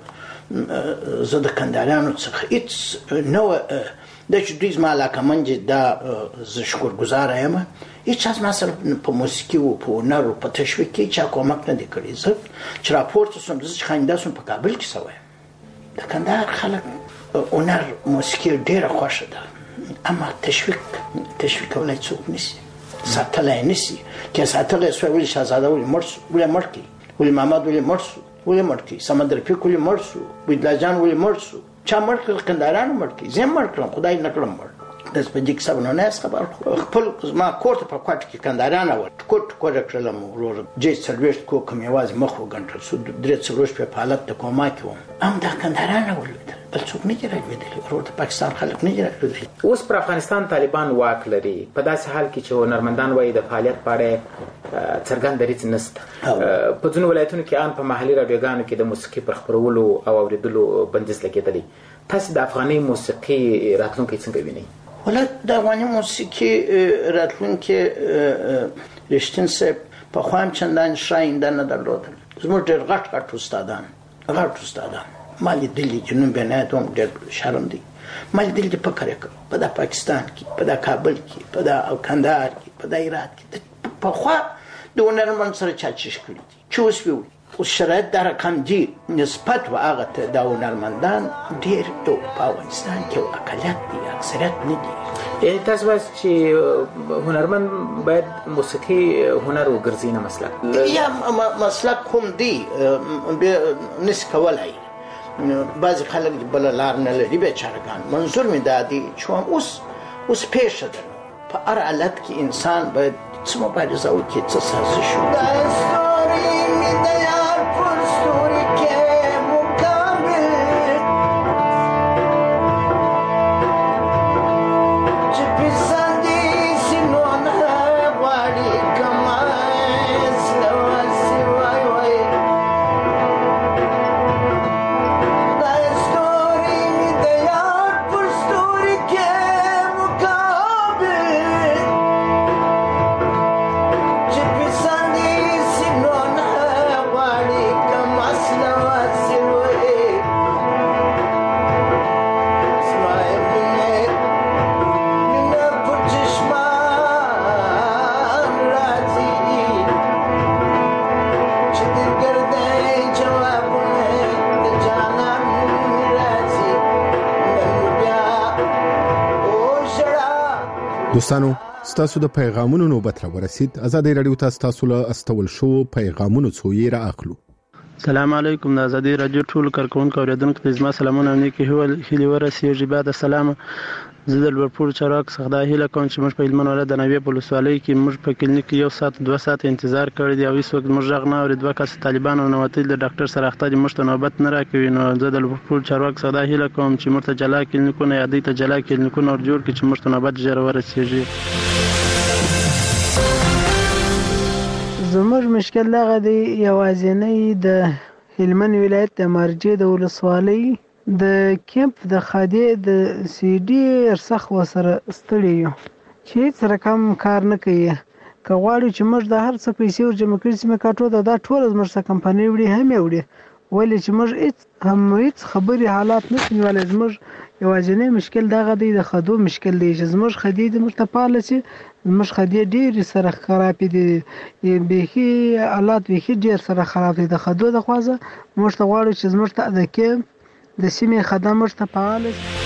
زه د کندهاریانو څخه هیڅ نو د چې دوی زما علاقه منجه دا زه شکرګزار یم هیڅ چا زما سره په موسیقي او په هنر او په تشویق کې چا کومک نه دی کړی زه چې راپورته سوم زه چې خنده سوم په کابل کې سوی د کندهار خلک هنر موسیقي ډېره خوښه ده اما تشویق تشویق کولای څوک نشي ساتلای نشي که ساتلای سوی ولې شاهزاده ولې مړ سو ولې مړ کی ولې محمد ولې مړ سو ولې مړ کی سمندر پیک ولې مړ سو بيدلا جان ولې مړ سو چا مړ کړ کندهارانو مړ کی زه مړ کړم خدای نه کړم مړ د سپجیک سب نه نه خبر خپل ما کوټ په کوټ کې کندهارانو ور کوټ کوټ کړلم ورور جې سرویس کو کوم یواز مخ وګنټل سو درې څلوش په حالت د کوما کې ام دا کندهارانو ولید بل څوک نه راوېدل ورور د پاکستان خلک نه راوېدل اوس پر افغانستان طالبان واک لري په داسې حال کې چې هنرمندان وایي د فعالیت پاړه څرګند دریځ نشته په ځینو ولایتونو کې ان په محلي رادیوګانو کې د موسیقي پر خبرولو او اوریدلو بندیز لګیدلی تاسو د افغاني موسیقي راتلونکي څنګه وینئ ولات د افغاني موسیقي راتلونکي رښتین سه په خوام چندان شاینده نه درلودل زموږ ډېر غټ غټ استادان غټ استادان مالي دلی جنوب بناتوم ډېر شرم دي مالي دلی په کار کوي په د پاکستان کې په د کابل کې په د کندهار کې په د هرات کې په خوا د هنرمند سره چاچش کړی دي چې اوس وی او شرایط در کم دي نسبت و هغه ته د هنرمندان ډېر په افغانستان کې اقلیت دي اکثریت نه دي یعنی تاسو وایئ چې هنرمند باید موسیقي هنر وګرځي نه مسلک یا مسلک هم دی نس کولای بعض خلک بل لار نه لري بیچارهګان منظور می دادي چې اوس اوس پیښه ده په هر حالت کې انسان باید څه مبارزه وکړي څه سازش وکړي دوستانو ستاسو د پیغامونو نوبت را ورسید ازادي رادیو تاسو له استول شو پیغامونو څو یې را اخلو السلام علیکم د ازادي رادیو ټول کارکونکو اوریدونکو ته زما سلامونه نیکی هول هلي ورسیږي بعد السلام زه د لورپور چراغ څخه د هیله کوم چې موږ په علمن ولادت د نوې پولیسوالۍ کې موږ په کلینیک یو ساعت دوه ساعت انتظار کړی دی او هیڅ وخت موږ غږ نه اورید وکړ چې طالبانو نو وتل د ډاکټر سره اخته دي موږ ته نوبت نه راکوي نو زه د لورپور چراغ څخه د هیله کوم چې موږ ته جلا کلینیکونه یادې ته جلا کلینیکونه ور جوړ کړي چې موږ ته نوبت ژر ورسیږي زموږ مشکل دغه دی یوازینی د هلمند ولایت د مرجې د ولسوالۍ د کیمپ د خادي د سی ډي ارسخ وسره ستړي یو چې هیڅ رقم کار نه کوي که غواړو چې موږ د هر څه پیسې ورجمع کړي چې موږ کاټو دا ټول زموږ څخه کمپنۍ وړي هم یې وړي ولې چې موږ هیڅ هم هیڅ خبرې حالات نه نیولای زموږ یوازینی مشکل دغه دی د خدو مشکل دی چې زموږ خدي د مرتپاله چې زموږ خدي ډېر سره خراب دي بهي حالات بهي ډېر سره خراب دي د خدو د خوازه موږ ته غواړو چې زموږ ته د کې د سیمې خدمات ته فعال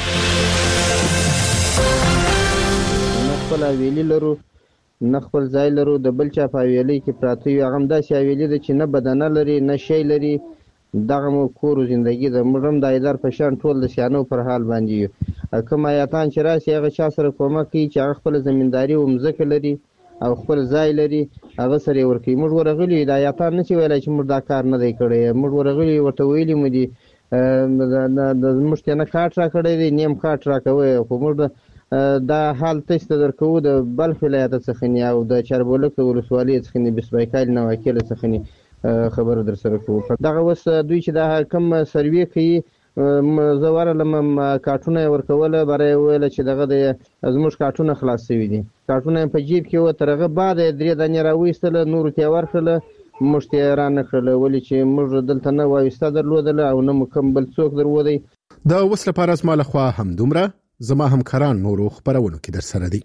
نه خپل ویلي لرو نه خپل ځای لرو د بل چا په ویلي کې پراته یو هغه داسې ویلي ده چې نه بدنه لري نه شی لري دغه مو کور زندگی د مړم د ایدار په شان ټول د سیانو پر حال باندې کوم آیاتان چې راشي هغه چا سره کومک کوي چې هغه خپل زمینداری او مزکه لري او خپل ځای لري هغه سره ورکی. موږ ورغلی دا یاتار نه چې ویلای چې موږ دا کار نه دی کړی. موږ ورغلی ورته ویلی مو دي د موږ ته نه کارت را کړی دی نیم کارت را کوي خو موږ دا حال تاسو درکو د بلخ ولایت څخه نه او د چربولک ولسوالۍ څخه نه بسبایکال نه وکیل څخه نه خبر در سره کوو. دغه وس دوی چې دا کم سروي کوي زواره لم کارتونه ورکوله برای ویل چې دغه د زموږ کارتونه خلاص شوي دي. کارتونه په جیب کې و ترغه بعد درې دانې راوېستله نور ته ورخله موږ ته را نه کړل ولې چې موږ دلته نه وایسته درلودل او نه مکمل څوک درودي. د وسله لپاره زما خو هم دومره زما همکاران نورو خبرونه کې در سره دي.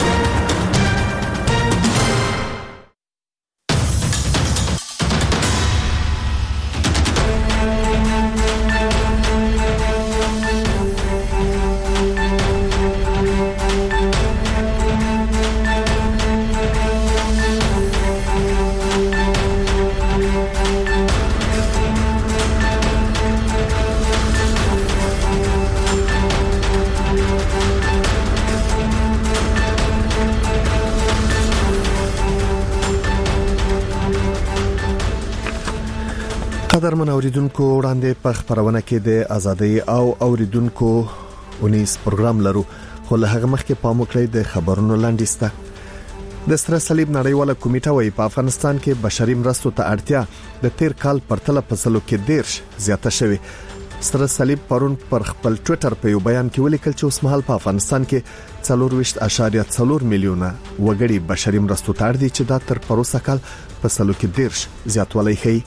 قدرمن اوریدونکو وړاندې په خبرونه کې د ازادي او اوریدونکو اونیس پروګرام لرو خو له هغه مخکې پام وکړئ د خبرونو لاندې د سره صلیب نړیواله کمیټه وايي په افغانستان کې بشري مرستو ته اړتیا د تیر کال پرتله په سلو کې ډیر زیاته شوه. سره صلیب پرون پر خپل ټوئیټر په یو بیان کې ولیکل چې اوس مهال په افغانستان کې څلور ویشت اشاریه څلور میلیونه وګړي بشري مرستو ته اړ دي چې دا تر پروسه کال په سلو کې ډیر زیاتوالی ښيي.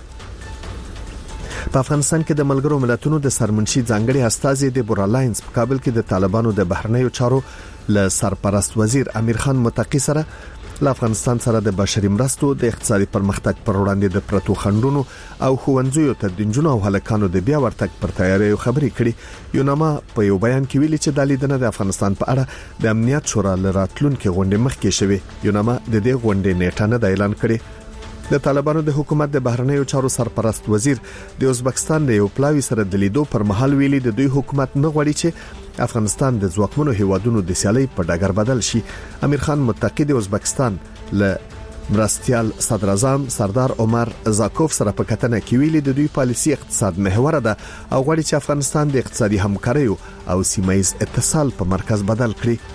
په افغانستان کې د ملګرو ملتونو د سرمنشي ځانګړي استازي د بورالاینز په کابل کې د طالبانو د بهرنیو چارو ل سرپرست وزیر امیر خان متقی سره له افغانستان سره د بشري مرستو د اقتصادي پرمختګ پر وړاندې د پرتو خندونو او خوندزیو ته د جنونو او هلکانو د بیا ورتګ پر تیاری خبرې کړي. یوناما په یو بیان کې ویلي چې د لیدنه د افغانستان په اړه د امنیت شورا لراتلونکو غونډې مخکې شوه. یوناما د دې غونډې نیټه نه اعلان کړي. د طالبانو د حکومت د بهرنیو چارو سرپرست وزیر د ازبکستان د یو پلاوی سره د لیدو پر مهال ویلي د دوی حکومت نه غواړي چې افغانستان د ځواکمنو هیوادونو د سیالي په ډګر بدل شي. امیر خان متقی د ازبکستان له مرستيال صدر اعظم سردار عمر زاکوف سره په کتنه کې ویلي د دوی پالیسي اقتصاد محور ده او غواړي چې افغانستان د اقتصادي همکاري او سیمایي اتصال په مرکز بدل کړي.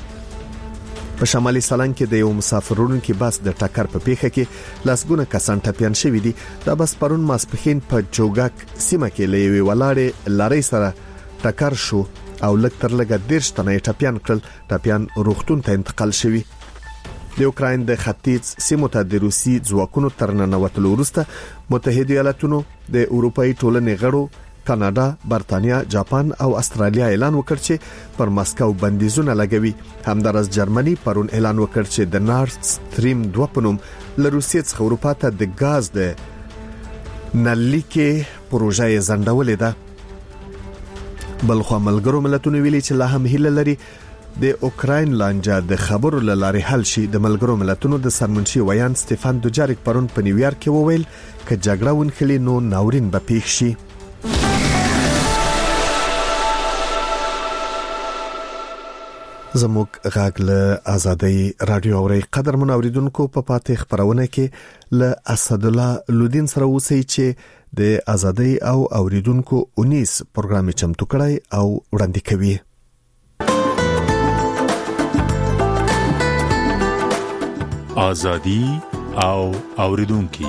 په شمالي سالنګ کې د یو مسافرونو کې بس د ټکر په پیښه کې لاسګونه کسان ټپيان شوي دي. دا بس پرون ماسپخین په جوګک سیمه کې لوي ولاړې لارې سره ټکر شو او لږ تر لږه ډیر شتنه ټپيان کړل. ټپيان روغتون ته انتقال شوي. د اوکراین د ختیځ سیمو ته د روسي ځواکونو ترننه وتلو وروسته متحده ایالاتونو د اروپאי ټولنې غړو کاناډا، برتانیا، جاپان او استرالیا اعلان وکړ چې پر ماسکو بندیزونه لګوي. همدارس جرمني پرون اعلان وکړ چې د نارد ستریم دوه پنوم له روسیې څخه اروپا ته د غاز د نلیکې پروژه یې ځنډولې ده. بلخو ملګرو ملتونو ویلي چې لا هم هیله لري د اوکراین لانجه د خبرو لاره حل شي. د ملګرو ملتونو د سرمنشي ویان سټيفان دوجاریک پرون په نیویارک کې وویل چې جګړه ونخلي نو ناورین به پیښ شي. زموږ غاګ له ازادي رادیو اوري قدر منوریدونکو په پاتې خبرونه کې له اسد الله لودین سره وسی چې د ازادي او اوریدونکو اونیس پروګرام چمتو کړی او وړاندې کوي. ازادي او اوریدونکو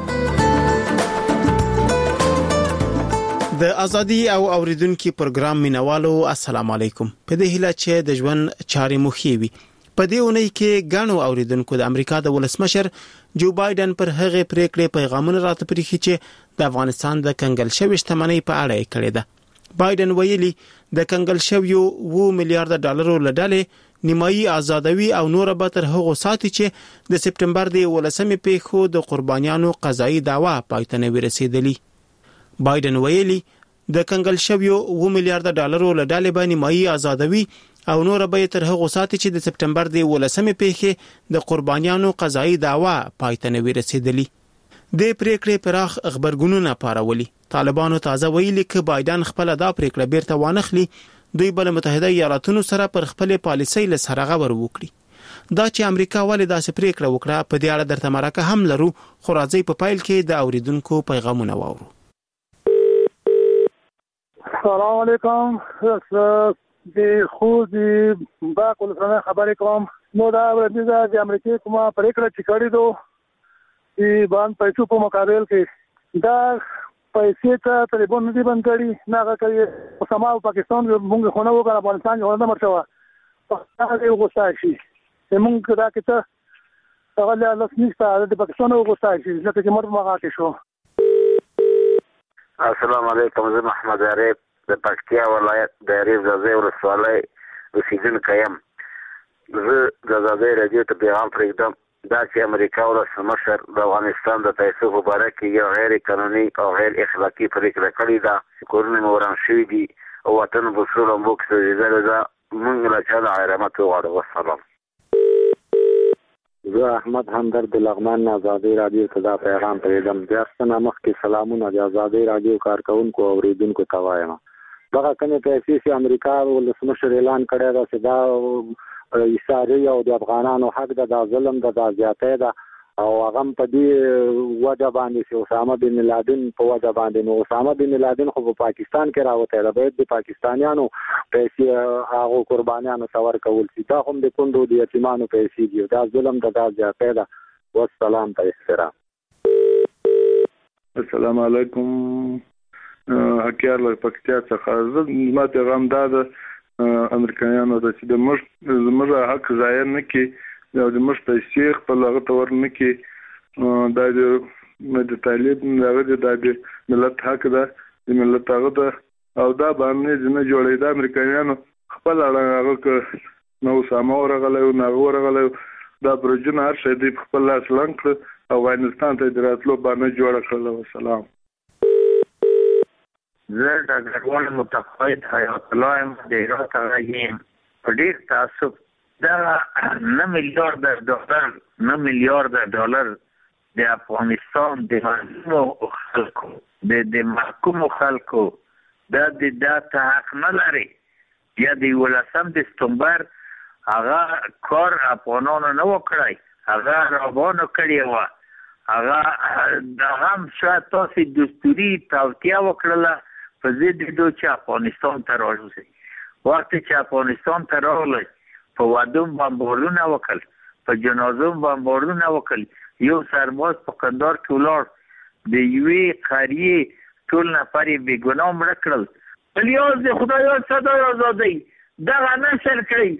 د ازادي او اوریدونکو پروګرام مینوالو السلام علیکم. په دې هیله چې د ژوند چارې مخې وي. په دې اونۍ کې غاڼو اوریدونکو د امریکا د ولسمشر جو بایدن پر هغه پریکړې پیغامونه راته پریخي چې د افغانستان د کنګل شوی شتمنۍ په اړه یې کړې ده. بایدن ویلي د کنګل شوی و میلیارډ ډالرو لډالې نیمایي آزادوي او نور به تر هغه ساتي چې د سپټمبر د ولسمې پیښو د قربانیانو قضایي داوا پای ته نه ورسېدلی. بایدن ویلي د کنګل شویو و میلیارډ ډالرو لډالې باندې نیمایي آزادوي او نور به تر هغه ساتي چې د سپټمبر د ولسمې پیښې د قربانیانو قضایي داوا پای ته نه ورسېدلی. د پریکړې پراخ خبرګونونه پارولي. طالبانو تازه ویلي چې بایدن خپل دا پریکړه بیرته وانخلي دوی بل متحده ایالاتونو سره پر خپل پالیسۍ له سره غور وکړي. دا چې امریکا ولې داسې پریکړه وکړه په دې اړه درته مرکه هم لرو، خو راځي په پایل کې د اوریدونکو پیغامونه واورو. السلام علیکم، د خو د باکل څخه خبرې کوم. نو دا ورته د امریکا کومه پریکړه چې کړې دو چې باندې پیسو په مقابل کې دا پیسې ته ټلیفون نه دی بند کړی، نه هغه کوي سما او پاکستان موږ خو نه وکړ، افغانستان یو نه مرشوه هغه یو غوسه شي موږ دا کته هغه له لسنیسته د پاکستان یو غوسه شي ځکه چې مرګ مغاټ شو. السلام علیکم، زه محمد عارف د پکتیا ولایت د ریف زازې ولسوالۍ اوسیدونکی یم. زه د ازادۍ راډیو ته پیغام پرېږدم دا چې امریکا ولسمشر د افغانستان د پیسو په باره کې یو غیر قانوني او غیر اخلاقي پرېکړه کړې ده. کورونه مو وران شوي دي او وطن په سرو لمبو کې سوځېدلی ده. موږ له چا نه غیرمت وغواړو. والسلام. زه احمد همدرد د لغمان نه ازادۍ راډیو ته دا پیغام پرېږدم. بیا څه نه مخکې سلامونه د ازادۍ راډیو کارکوونکو او اورېدونکو ته وایم. دغه کومې پیسې چې امریکا ولسمشر اعلان کړی ده چې دا ایساري او د افغانانو حق ده، دا ظلم ده، دا زیاتی ده او هغه په دې وجه باندې چې اسامه بن لادن په وجه باندې، نو اسامه بن لادن خو په پاکستان کې راوتی ده، باید د پاکستانیانو پیسې هغو قربانیانو ته ورکول شي. دا هم د کونډو د یتیمانو پیسې دي، دا ظلم ده، دا زیاتی ده. والسلام ته احترام. السلام علیکم، حکیار له پکتیا څخه. زما پیغام دا ده امریکایانو ته چې د موږ زموږ حق ضایع نه کړي او د موږ پیسې خپل هغه ته ور نه کړي. دا د طالب هغه د ملت حق ده، د ملت هغه ده او دا باندې نه جوړې. د امریکایانو خپل هغه نو اسامه ورغلی او نه ورغلی، دا برجونه هر شی دی خپل لاس لنګ کړ او افغانستان ته د راتلو باندې جوړه کړل. والسلام. زه د ګډوډ متقاعد حیات الله یم، د هرات هغه یم. په ډېر تعصب دا نه میلیارډ ډالر نه میلیارډ ډالر د افغانستان د مظلومو خلکو د د محکومو خلکو دا د دا ته حق نه لري. یا د یولسم د سپتمبر هغه کار افغانانو نه وکړی، هغه رابانو کړی وه، هغه هم شاید تاسې دستوري توطیه وکړله په ضد دو چې افغانستان ته راوځي. وخت چې افغانستان ته راغلی په ودوم بمبارونه وکړل، په جنازو بمبارونه وکړل. یو سرباز په قندار کې ولاړ، د یوې قریې ټول نفر یې بېګناه مړه کړل. الیاس د خدایان صدای ازادۍ دغه نشر کړئ.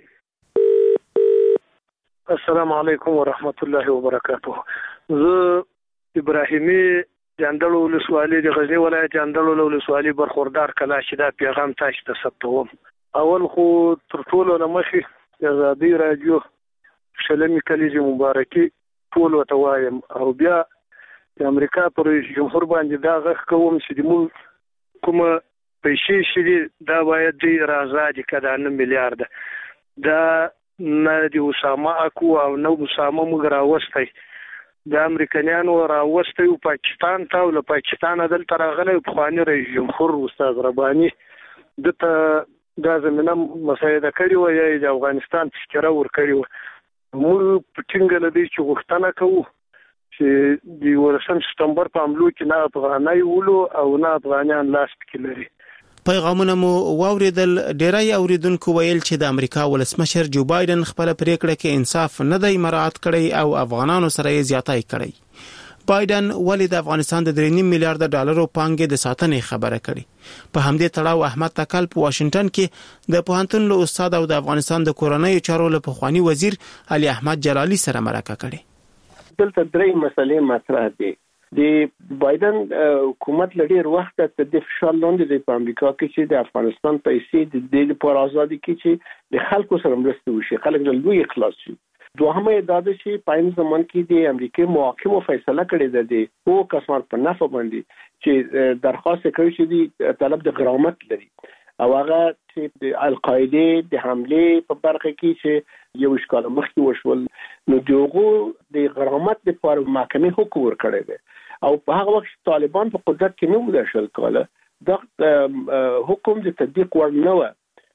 السلام علیکم ورحمت الله وبرکاته. زه ابراهیمي جاندړو ولسوالۍ د غزنی ولایت جاندړو ولسوالۍ برخوردار کلا چې دا پیغام تاسو ته ثبتوم. اول خو تر ټولو نه مخکې د ازادۍ راډیو شلمې کلیزې مبارکي ټول ورته وایم او بیا د امریکا پر رئیس جمهور باندې دا غږ کوم چې موږ کومه پیسې چې دا باید دی راځي کدا نه میلیارډ دا نه د اسامه اکو او نو اسامه موږ راوستي د امریکایانو راوستي او پاکستان ته او له پاکستان دلته راغلی په خواني رئیس جمهور استاد رباني دته دا زمينه مساعده کړی و یا د افغانستان تشکره ور کړی و. موږ په ټینګه لدی چې غوښتنه کوو چې د ورسم سپتمبر په حملو کې نه افغانای ولو او نه افغانان لاس پکې لري. پیغامونه مو واوریدل. ډیری اوریدونکو ویل چې د امریکا ولسمشر جو بایدن خپل پریکړه کې انصاف نه دی مراعات کړی او افغانانو سره یې زیاتای کړی. بایدن ولې د افغانستان د درې نیم میلیارډ ډالرو پانګې د ساتنې خبره کړې. په همدې تړاو احمد تکل په واشنگټن کې د پوهنتون له استاد او د افغانستان د کورنۍ چارو له پخوانی وزیر علي احمد جلالي سره مرکه کړې. دلته درې مسلې مطرح دي. د بایدن حکومت لډیر وخت ته د فشار لاندې د امریکا کې چې د افغانستان پیسې د دې لپاره آزادي کې چې د خلکو سره مرسته وشي، خلک د لوی اخلاص شي. دوهمه دا ده چې پایم زمان کې د امریکای محاکمو فیصله کړې ده د او کسان په نفع باندې چې درخواست کوي چې د طلب د غرامت لري او هغه چې د القاعده د حمله په برخه کې چې یو اشکال مخکې وشول نو دغه د غرامت لپاره محکمې حکم ورکړی دی او په هغه وخت طالبان په قدرت کې نه ودرشل کاله دا حکم د تطبیق ور نه و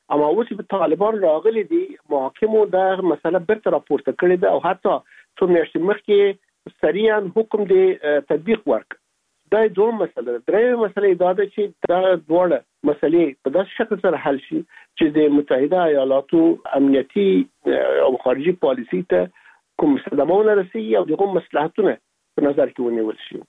اما اوس په طالبان راغلي دي محاکمو دا مسله برته راپورته کړې ده او حتی څو میاشتې مخکې سریعا حکم دی تطبیق ورک. دا دوه مسله. درېمه مسله دا ده چې دا ډول مسلې په داسې شکل سره حل شي چې د متحده ایالاتو امنیتي او خارجي پالیسي ته کوم صدمونه رسېږي او دغه مصلحتونه په نظر کې ونیول شي.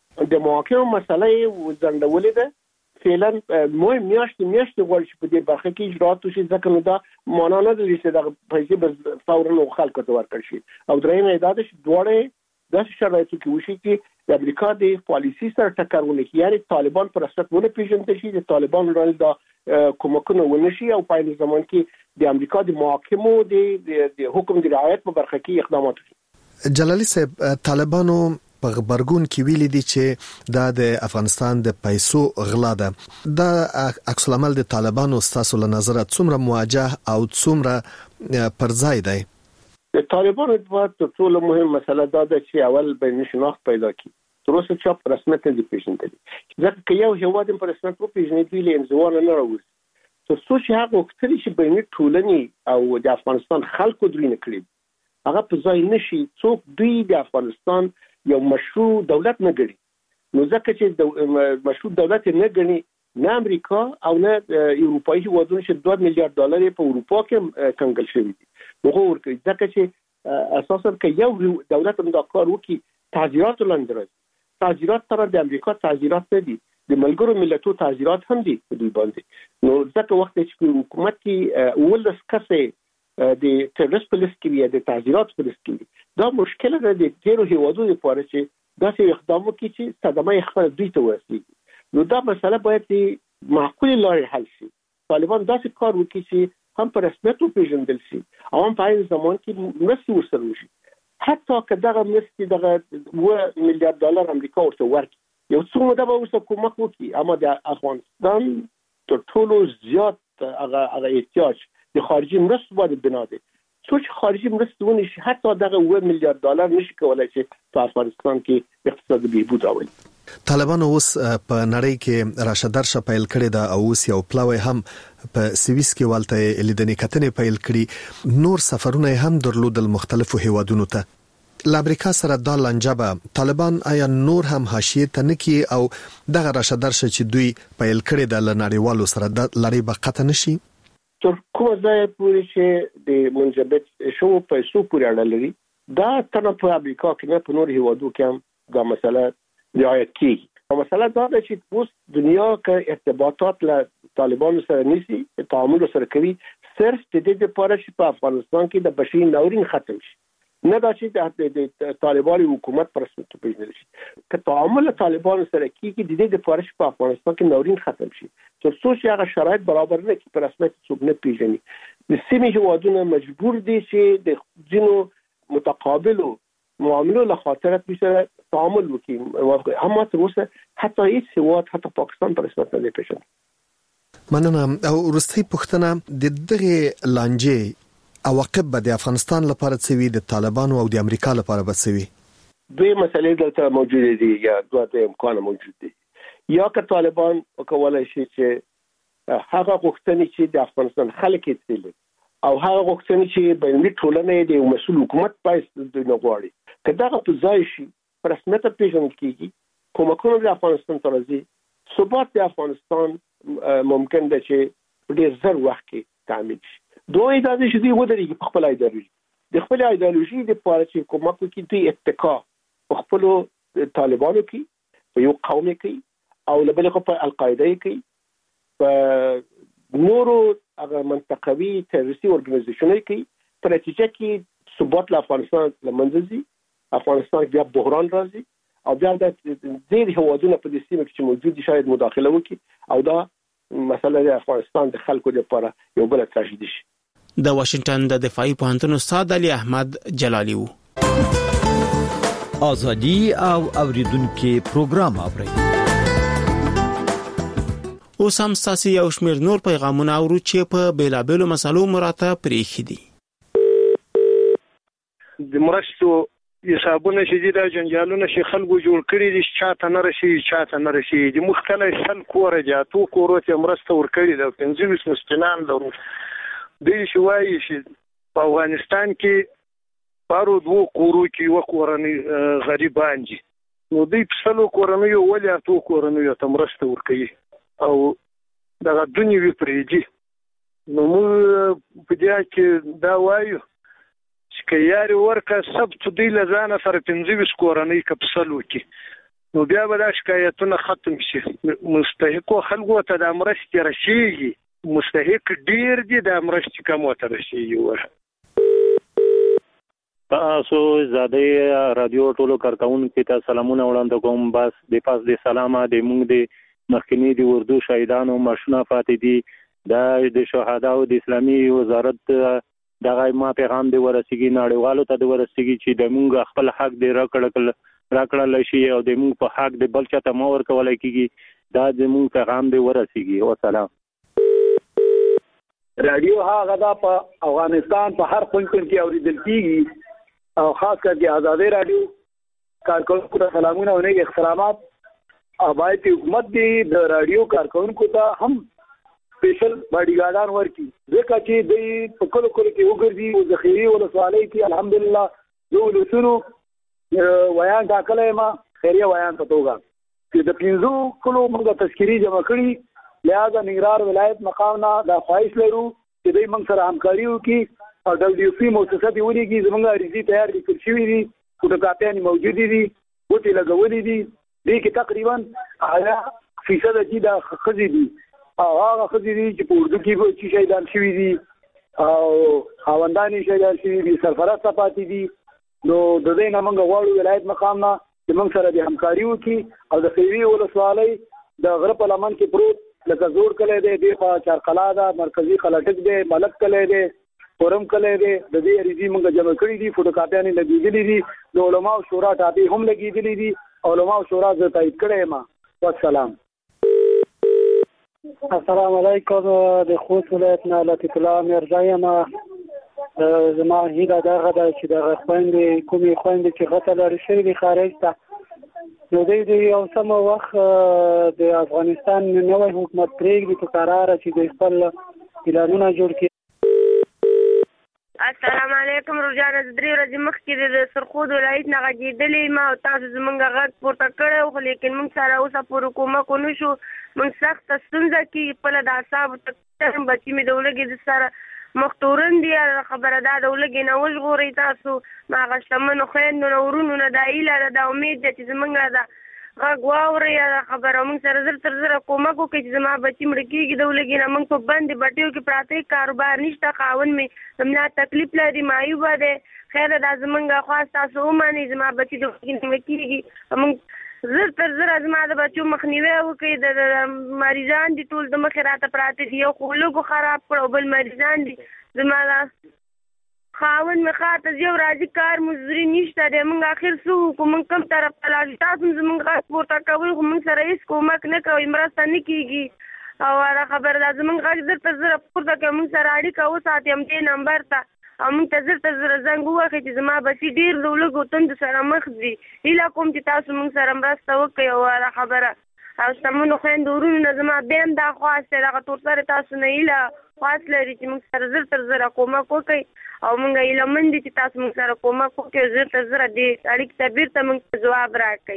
د محاکمو مسله یې ځنډولې ده. فعلا مهم میاشتې میاشتې غواړي چې په دې برخه کې اجرات وشي، ځکه نو دا معنا نه لري چې دغه پیسې به فوراً خلکو ته ورکړل شي. او درېیمه دا ده چې دواړه داسې شرایطو کې وشي چې د امریکا د پالیسي سره ټکر ونه کړي، یعنې طالبان په رسمیت ونه پیژندل شي، د طالبان وړاندې دا کومکونه ونه شي او په عین زمان کې د امریکا د محاکمو د حکم د رعایت په برخه کې اقدامات وشي. جلالي صاحب، طالبانو په خبرګون کې ویلي دي چې دا د افغانستان د پیسو غلا ده. دا عکس العمل د طالبانو ستاسو له نظره څومره مواجه او څومره پر ځای دی؟ د طالبانو د ټولو مهم مسله دا ده چې اول بین شناخت پیدا کړي. تر اوسه چا په رسمیت نه پیژندل، ځکه چې یو هیواد په رسمیت وپیژني دوی له انزوا نه راوځي. تر څو چې هغه وکړي چې بین ټولنې او د افغانستان خلکو دوی نه کړي هغه په ځای نشي، څوک دوی د افغانستان یو مشروع دولت نه ګڼي. نو ځکه چې مشروع دولت نه ګڼي، نه امریکا او نه اروپایي هیوادونه چې دوه میلیارډ ډالر په اروپا کې کنګل شوی دي هغه ورکوي، ځکه چې اساسا که یو دولت هم دا کار وکړي تعزیرات لاندې راځي. تعزیرات سره د امریکا تعزیرات نه دي، د ملګرو ملتونو تعزیرات هم دي په دوی باندې. نو ځکه وخت چې حکومت کې ولس کسې د ټیرریست په لیست کې د تعزیرات په لیست کې دا مشکل ده د ډیرو هیوادونو لپاره چې داسې اقدام وکړي چې صدمه خپل دوی ته ورسیږي. نو دا مسله باید د معقول لارې حل شي. طالبان داسې کار وکړي چې هم په رسمیت وپیژندل شي او هم په عین زمان کې مرستې ورسره وشي. حتی که دغه مرستې دغه اوه میلیارډ ډالر امریکا ورته ورکړي، یو څو موده به ورسره کومک وکړي، اما د افغانستان تر ټولو زیات هغه هغه احتیاج د خارجي مرستو باندې بنا دی. څو چې خارجي مرستې ونه شي، حتی دغه اوه میلیارډ ډالر نشي کولای چې په افغانستان کې اقتصادي بهبود راولي. طالبانو اوس په نړۍ کې راشدرشه پیل کړې ده او اوس یو پلاوی هم په سویس کې والته لیدنې کتنې پیل کړي. نور سفرونه هم درلودل مختلفو هیوادونو ته. ل امریکا سره دا لنجبه طالبان آیا نور هم حاشیه ته نکي او دغه راشدرشه چې دوی پیل کړې ده ل نړیوالو سره د لړۍ بقته نشي؟ تر کومه ځای پورې چې د منجبت شو پیسو پورې اړه لري، دا تنه په امریکا کې نه په نور هیوادو کې هم دا مسله رعایت کیږي. او مسله دا ده چې اوس دنیا کې ارتباطات له طالبانو سره نيسي، تعامل سره کوي صرف د دې لپاره چې په افغانستان کې د بشري ناورین ختم شي، نه دا چې د طالبانو حکومت پر رسمیت پیژندل شي. که تعامل طالبانو سره کیږي د دې لپاره چې په افغانستان کې ناورین ختم شي، تر څو چې هغه شرایط برابر نه کړي په رسمیت څوک نه پیژني. د سیمې هیوادونه مجبور دي چې د ځینو متقابلو معاملو له خاطر سره تعامل وکړي. هم تر اوسه حتی هیڅ هیواد حتی پاکستان پر رسمیت نه پیژني. مننه. او وروستۍ پوښتنه د دغه لانجې عواقب به د افغانستان لپاره څه وي، د طالبانو او د امریکا لپاره به څه وي؟ دوی مسلې دلته موجود دي یا دوه امکان موجود دي. یا که طالبان وکولای شي چې هغه غوښتنې چې د افغانستان خلک یې تللي او هغه غوښتنې چې بین‌المللي ټولنه د مسؤل حکومت پایس د نغواړي، که دغه په ځای شي په رسمیت پیژندل کیږي، کومکونه د افغانستان ته راځي، ثبات د افغانستان ممکن ده چې ډېر زر وخت کې تامین شي. دوی دا چې دوی ودرېږي په خپل ایدئولوژي، د خپل ایدئولوژي لپاره چې کومک وکړي، دوی اتکا په خپل طالبانو کې په یو قوم کې او لبل خو په القاعده کې په نورو هغه منطقوي تروریستي اورګنایزیشنونو کې په نتیجه کې ثبات له افغانستان لمنځه ځي، افغانستان بیا بحران راځي او بیا د ډېر هیوادونو په دې سیمه کې چې موجود دي شاید مداخله وکړي او دا مسله د افغانستان د خلکو لپاره یو بل تراژیدي شي. د واشنگټن د دفاعي پوهنتون استاد علي احمد جلالي وو. ازادي او اوریدونکو پروګرام اوري. اوس هم تاسو یو شمېر نور پیغامونه اورو چې په بیلابېلو مسلو مراته پرېښي دي. د مرستو حسابونه چې د جنجالونه چې خلکو جوړ کړي دي چاته نه رسي چاته نه رسي د مختلف سل کور جاتو کورو ته مرسته ورکړي د پنځه مسلمان درو د شوای چې په افغانستان کې پارو دوه کورو کې وکورني غریبان دي نو دوی په سلو کورنۍ ولې اتو کورنۍ ته مرسته ورکړي او دا دنیا وی پریږي نو موږ په دې کې دا وایو چې یاري ورکه سبت دی لزانه سره پنځه کورنۍ کپسلو کې نو بیا به دا شکایتونه ختم شي مستحقو خلکو ته د مرستې رسیږي مستحق ډیر دي د مرستې کم ته رسیږي وره تاسو زاده رادیو ټولو کارکونکو ته سلامونه وړاندې کوم بس د پاس د سلامه د مونږ د مخکنی د اردو شهیدانو مشونه فاتح دي د شهدا او د اسلامي وزارت دغه ما پیغام دی ورسیږي نړیوالو ته دی ورسیږي چې د مونږ خپل حق دی راکړل راکړل شي او د مونږ په حق دی بل چاته مور کولای کیږي دا د مونږ پیغام دی ورسیږي او سلام رادیو هغه د افغانستان په هر کونج کې اوریدل کیږي او خاص کر آزادی رادیو کارکونکو ته سلامونه او نیک احترامات آبای حکومت دی د رادیو کارکونکو ته هم سپیشل باډیګاران ورکی ځکه چې د په کلو کلو کې وګرځي او ذخیره ولسوالۍ کې الحمدلله یو لسونو ویان ټاکلې ما خیریه ویان ته توګه چې د پینځو کلو موږ تذکری جمع کړي لہذا ننګرهار ولایت مقامنا د خواهش لرو چې دوی موږ سره همکاري وکړي او دبليو سي مؤسسه دی ولېږي زموږ ریزي تیار دي شوي دي فوټوکاپیان موجود دي وټي لګولې دي دې کې تقریبا هغه فیصد چې د خزي دي او هغه خزي دي چې په اردو کې چې شهیدان شوي دي او خاوندانی شهیدان شوي دي سرفراز پاتې دي نو د دې نه موږ غواړو ولایت مقامنا چې موږ سره د همکاري وکړي او د خیری ولسوالۍ د غره په لمن کې پروت لکه زور کله دی د چارقلا دا مرکزی خلاټک دی ملک کله دی فورم کله دی د دې ریزي موږ جمع کړی دي فوټوکاپیان لګیدلې دي د علماء شورا تابع هم لګیدلې دي علماء شورا زه تایید کړم ما والسلام السلام علیکم د خوست ولایت نه لطیف الله مرزا ما زما هیله دغه ده چې دغه خويندې کومې خويندې چې غته لري شوي خارج ته نو دوی د یو سم وخت د افغانستان نوی حکومت پرېږدي په قراره چې د خپل اعلانونه جوړ کړي. السلام علیکم روزانه د درې ورځې مخکې د سرخود ولایت نه غږېدلې ما او تاسو زمونږ غږ پورته کړی خو لیکن موږ سره اوسه پورې کومک ونه شو موږ سخته ستونزه کې خپله د اعصابو تکتم بچي مې د ولږې د سره مختورن دي خبره دا د ولږې نه وژغورئ تاسو ما هغه شتمنو خویندو نه ورونو نه دا هیله ده دا امید ده چې زمونږ د غږ واورئ خبره موږ سره زر تر زره کومک وکړئ چې زما بچي مړه کېږي د ولږې نه موږ په بندې بټیو کې پراته کاروبار نشته خاوند مې د ملا تکلیف لري معیوبه دی خیره دا زمونږ خواست تاسو ومنئ زما بچي د ولږې نه مړه کېږي موږ زر تر زره زما د بچو مخنیوی وکړئ د مریضان دي ټول د مخې راته پراته دي یو خو لږو خراب کړ او بل مریضان دي زما دا خاوند مې ښار ته ځي او راځي کار مزدوري نشته دی موږ اخر څه وکړو موږ کوم طرف ته لاړ شو تاسو هم زموږ غږ پورته کوئ خو موږ سره هېڅ کومک نه کوئ مرسته نه کېږي او دا خبره ده زموږ غږ زر تر زره پورته کوي موږ سره اړیکه وساتئ همدې نمبر ته او موږ ته زر تر زره زنګ ووهئ چې زما بچي ډېر د ولږو تندو سره مخ دي هیله کوم چې تاسو موږ سره مرسته وکړئ او دا خبره او شتمنو خویندو ورونو نه زما بیا هم دا خواست دی دغه تورسرې تاسو نه هیله خواست لري چې موږ سره زر تر زره کومک وکړئ او موږ هیله مند دي چې تاسو موږ سره کومک وکړئ او زر تر زره دې اړیکې ته بېرته موږ ته ځواب راکړئ.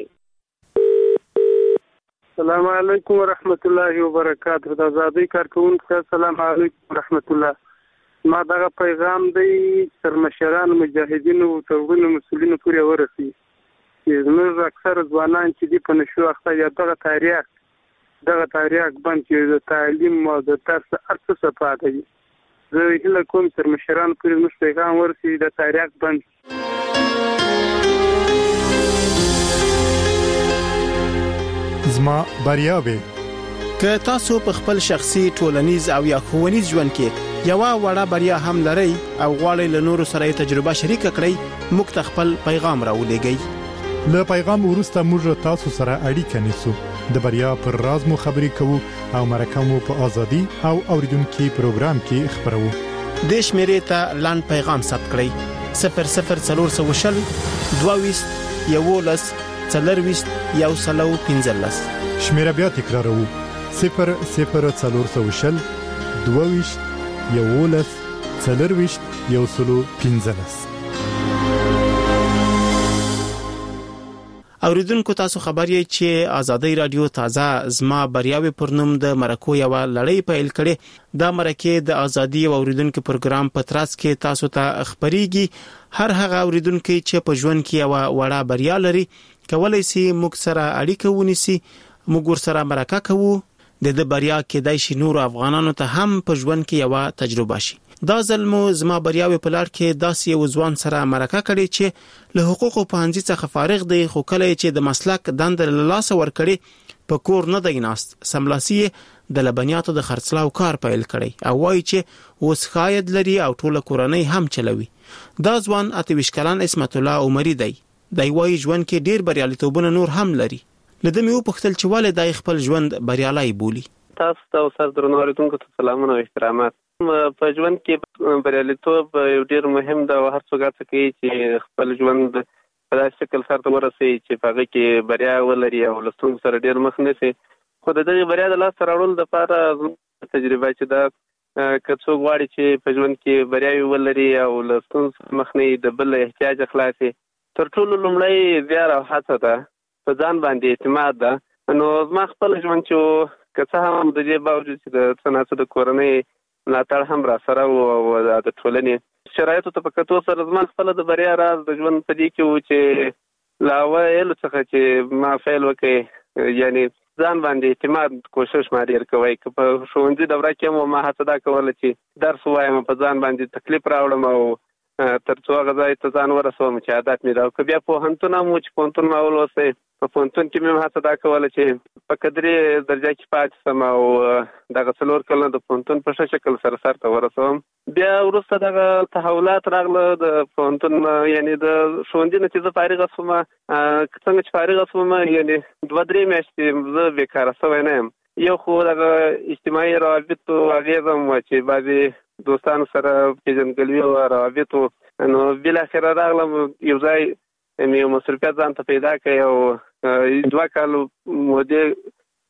السلام علیکم ورحمت الله وبرکاته. د آزادۍ کارکوونکو ته السلام علیکم ورحمت الله. ما دغه پیغام دی تر مشرانو مجاهدینو توغونو مسؤلینو پورې ورسي چې زموږ اکثره ځوانان چې دي په نشو اخته یا دغه تاریخ دغه تاریخ باندې چې د تعلیم او د درس ارڅ صفات دي زه هیله کوم تر مشرانو پورې موږ پیغام ورسي د تاریخ باندې زما بریاوي که تاسو په خپل شخصي ټولنیز او یا ښوونیز ژوند کې یو وړه بریا هم لرئ او غواړئ له نورو سره تجربه شریک کړئ موږ ته خپل پیغام راولېږئ. له پیغام وروسته موږ تاسو سره اړیکه نیسو د بریا پر راز مو خبرې کوو او مرکه مو په ازادي او اوریدونکو پروګرام کې خبرو. د شمیرې ته لاند پیغام ثبت کړئ صفر صفر څلور سوه شل دوه یولس څلرويشت یو سلو پنځلس. شمیره بیا تکراروو صفر صفر څلور سوه شل دوه یولس څلرويشت یو سلو پنځلس. اوریدونکو تاسو خبر یې چې آزادۍ رادیو تازه زما بریاوي پر نوم د مرکو یو لړۍ پیل کړي. دا مرکه د ازادي او اوریدونکو پروګرام په تراس کې تاسو ته خبريږي. هر هغه اوریدونکو چې په ژوند کې یو وړه بریا لري کولای شي موږ سره اړیکه ونیسي، موږ ور سره مرکه کوو. د دې بریا کې د شنور افغانانو ته هم په ژوند کې یو تجربه شي. دا ځلمو زما بریاوي په لار کې داسې یو ځوان سره مرکه کړي چې له حقوقو په انځي څخه فارغ دی، خو کله چې د مسلک دند له لاس ور کړي په کور نه دی ناست، سملاسي د لبنیاتو د خرڅلاو کار پیل کړي او وایي چې اوس خاید لري او ټول کورنۍ هم چلوي. دا ځوان اته ویشت کلن اسمت الله عمري دی. دی وایي ژوند کې ډیر بریالیتوبونه نور هم لري. لدې مې وپوښتل چې ولې د خپل ژوند بریالي بولی. تاسو ته سر درنو اوریدونکو ته سلامونه او احترامات. په ژوند کې بریالیتوب یو ډیر مهم دی او هر څوک هڅه کوي چې خپل ژوند په داسې شکل سره ورسوي چې په هغه کې بریا ولري او له ستونزو سره ډیر مخ نه شي. خو د دغه بریا د لاسته راوړلو لپاره تجربه چې دا که څوک غواړي چې په ژوند کې بریاوي ولري او له ستونزو مخ نه د بل احتیاج خلاصي، تر ټولو لومړی زیار او هڅه ده، په ځان باندې اعتماد ده. نو زما خپل ژوند چې که څه هم د دې باوجود چې د څنګه د کورنۍ ملاتړ هم را سره او د ټولنې شرایطو ته په کتو سره زما خپل د بریا راز د ژوند په دې کې و چې لا ویلو څخه چې ما فعل وکړي، یعنی ځان باندې اعتماد کوشش ما ډېر کوي. که په ښوونځي دوره کې مو ما هڅه دا کوله چې درس وایم، په ځان باندې تکلیف راوړم او تر څو هغه ځای ته ځان ورسوم چې عادت مې ده. که بیا پوهنتون هم و چې پوهنتون ما ولوستی، په پوهنتون کې مې هڅه دا کوله چې په قدرې درجه کې پاتې شم او دغه څلور کلونه د پوهنتون په ښه شکل سره سر ته ورسوم. بیا وروسته دغه تحولات راغله د پوهنتون، یعنی د ښوونځي نه چې زه فارغه شوم، څنګه چې فارغه شوم یعنی دوه درې میاشتې زه بیکاره شوی نه یم. یو خو دغه اجتماعي روابطو اغېزه هم وه چې بعضې دوستانو سره پېژندګلوي او روابطو، نو بالاخره راغلم یو ځای مې یو مصروفیت ځان ته پیدا کړی او دوه کالو مودې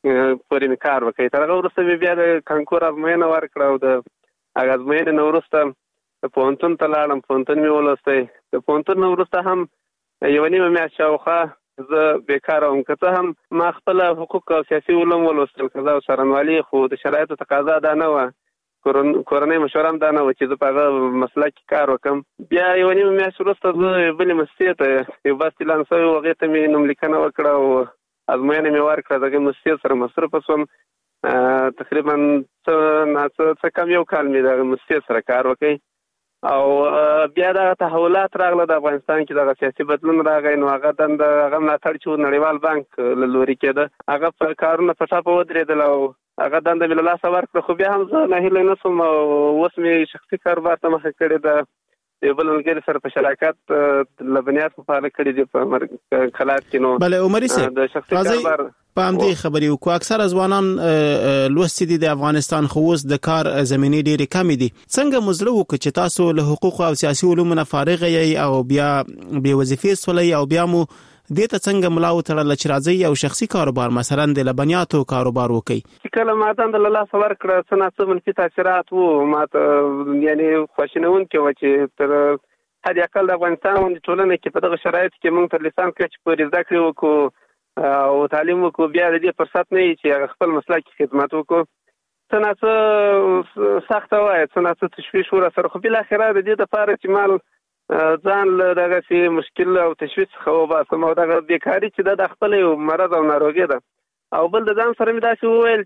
پورې مې کار وکړی. تر هغه وروسته مې بیا د کانکور ازموینه ورکړه او د هغه ازموینې نه وروسته پوهنتون ته لاړم، پوهنتون مې ولوستی. د پوهنتون نه وروسته هم یوه نیمه میاشت شاوخوا زه بیکاره وم. که څه هم ما خپله حقوق او سیاسي علوم ولوستل، قضا او څارنوالي، خو د شرایطو تقاضا دا نه وه، کورنۍ مشوره هم دا نه وه چې زه په هغه مسله کې کار وکړم. بیا یوه نیمه میاشت وروسته زه بلې مؤسسې ته، یو بس اعلان شوی و، هغې ته مې نوملیکنه وکړه او ازموینه مې ورکړه. د هغې مؤسسې سره مصروفه شوم. تقریبا څه ناڅه څه کم یو کال مې د هغې مؤسسې سره کار وکړ او بیا دغه تحولات راغله د افغانستان کې، دغه سیاسي بدلون راغی. نو هغه دنده هغه ملاتړ چې نړیوال بانک له لوري کېده، هغه په کارونه په ټاپه ودرېدل او هغه دنده مې له لاسه ورکړه. خو بیا هم زه ناهیلی نه شوم او اوس مې شخصي کاروبار ته مخه کړې ده. د بل ملګري سره په شراکت لبنیات مفعاله کړي دي په مرکلات کې. نو بله عمري صاحب، د شخصي کاروبار په همدې خبرې وکړو. اکثره ځوانان لوستي دي د افغانستان، خو اوس د کار زمینې ډېرې کمې دي. څنګه مو زړه وکړ چې تاسو له حقوقو او سیاسي علومو نه فارغ یې او بیا بې وظیفې شولئ او بیا مو دې ته څنګه ملا وتړله چې راځئ یو شخصي کاروبار مثلا د لبنیاتو کاروبار وکړئ؟ چې کله ما دنده له لاسه ورکړه څه ناڅه منفي تاثیرات وو ما ته، یعنې خواشینونکي وه چې تر حد اقل د افغانستان غوندې ټولنه کې په دغه شرایطو کې موږ تر لیسانس کچې پورې زده کړې وکړو او تعلیم وکړو، بیا د دې فرصت نه وي چې خپل مسلک کې خدمت وکړو. څه ناڅه سخته وایه، څه ناڅه تشویش ورسره، خو بالاخره د دې دپاره چې مال ځان له دغسې مشکل او تشویش څخه وباسم او دغه بیکاري چې دا د خپله یو مرض او ناروغي ده. او بل د ځان سره مې داسې وویل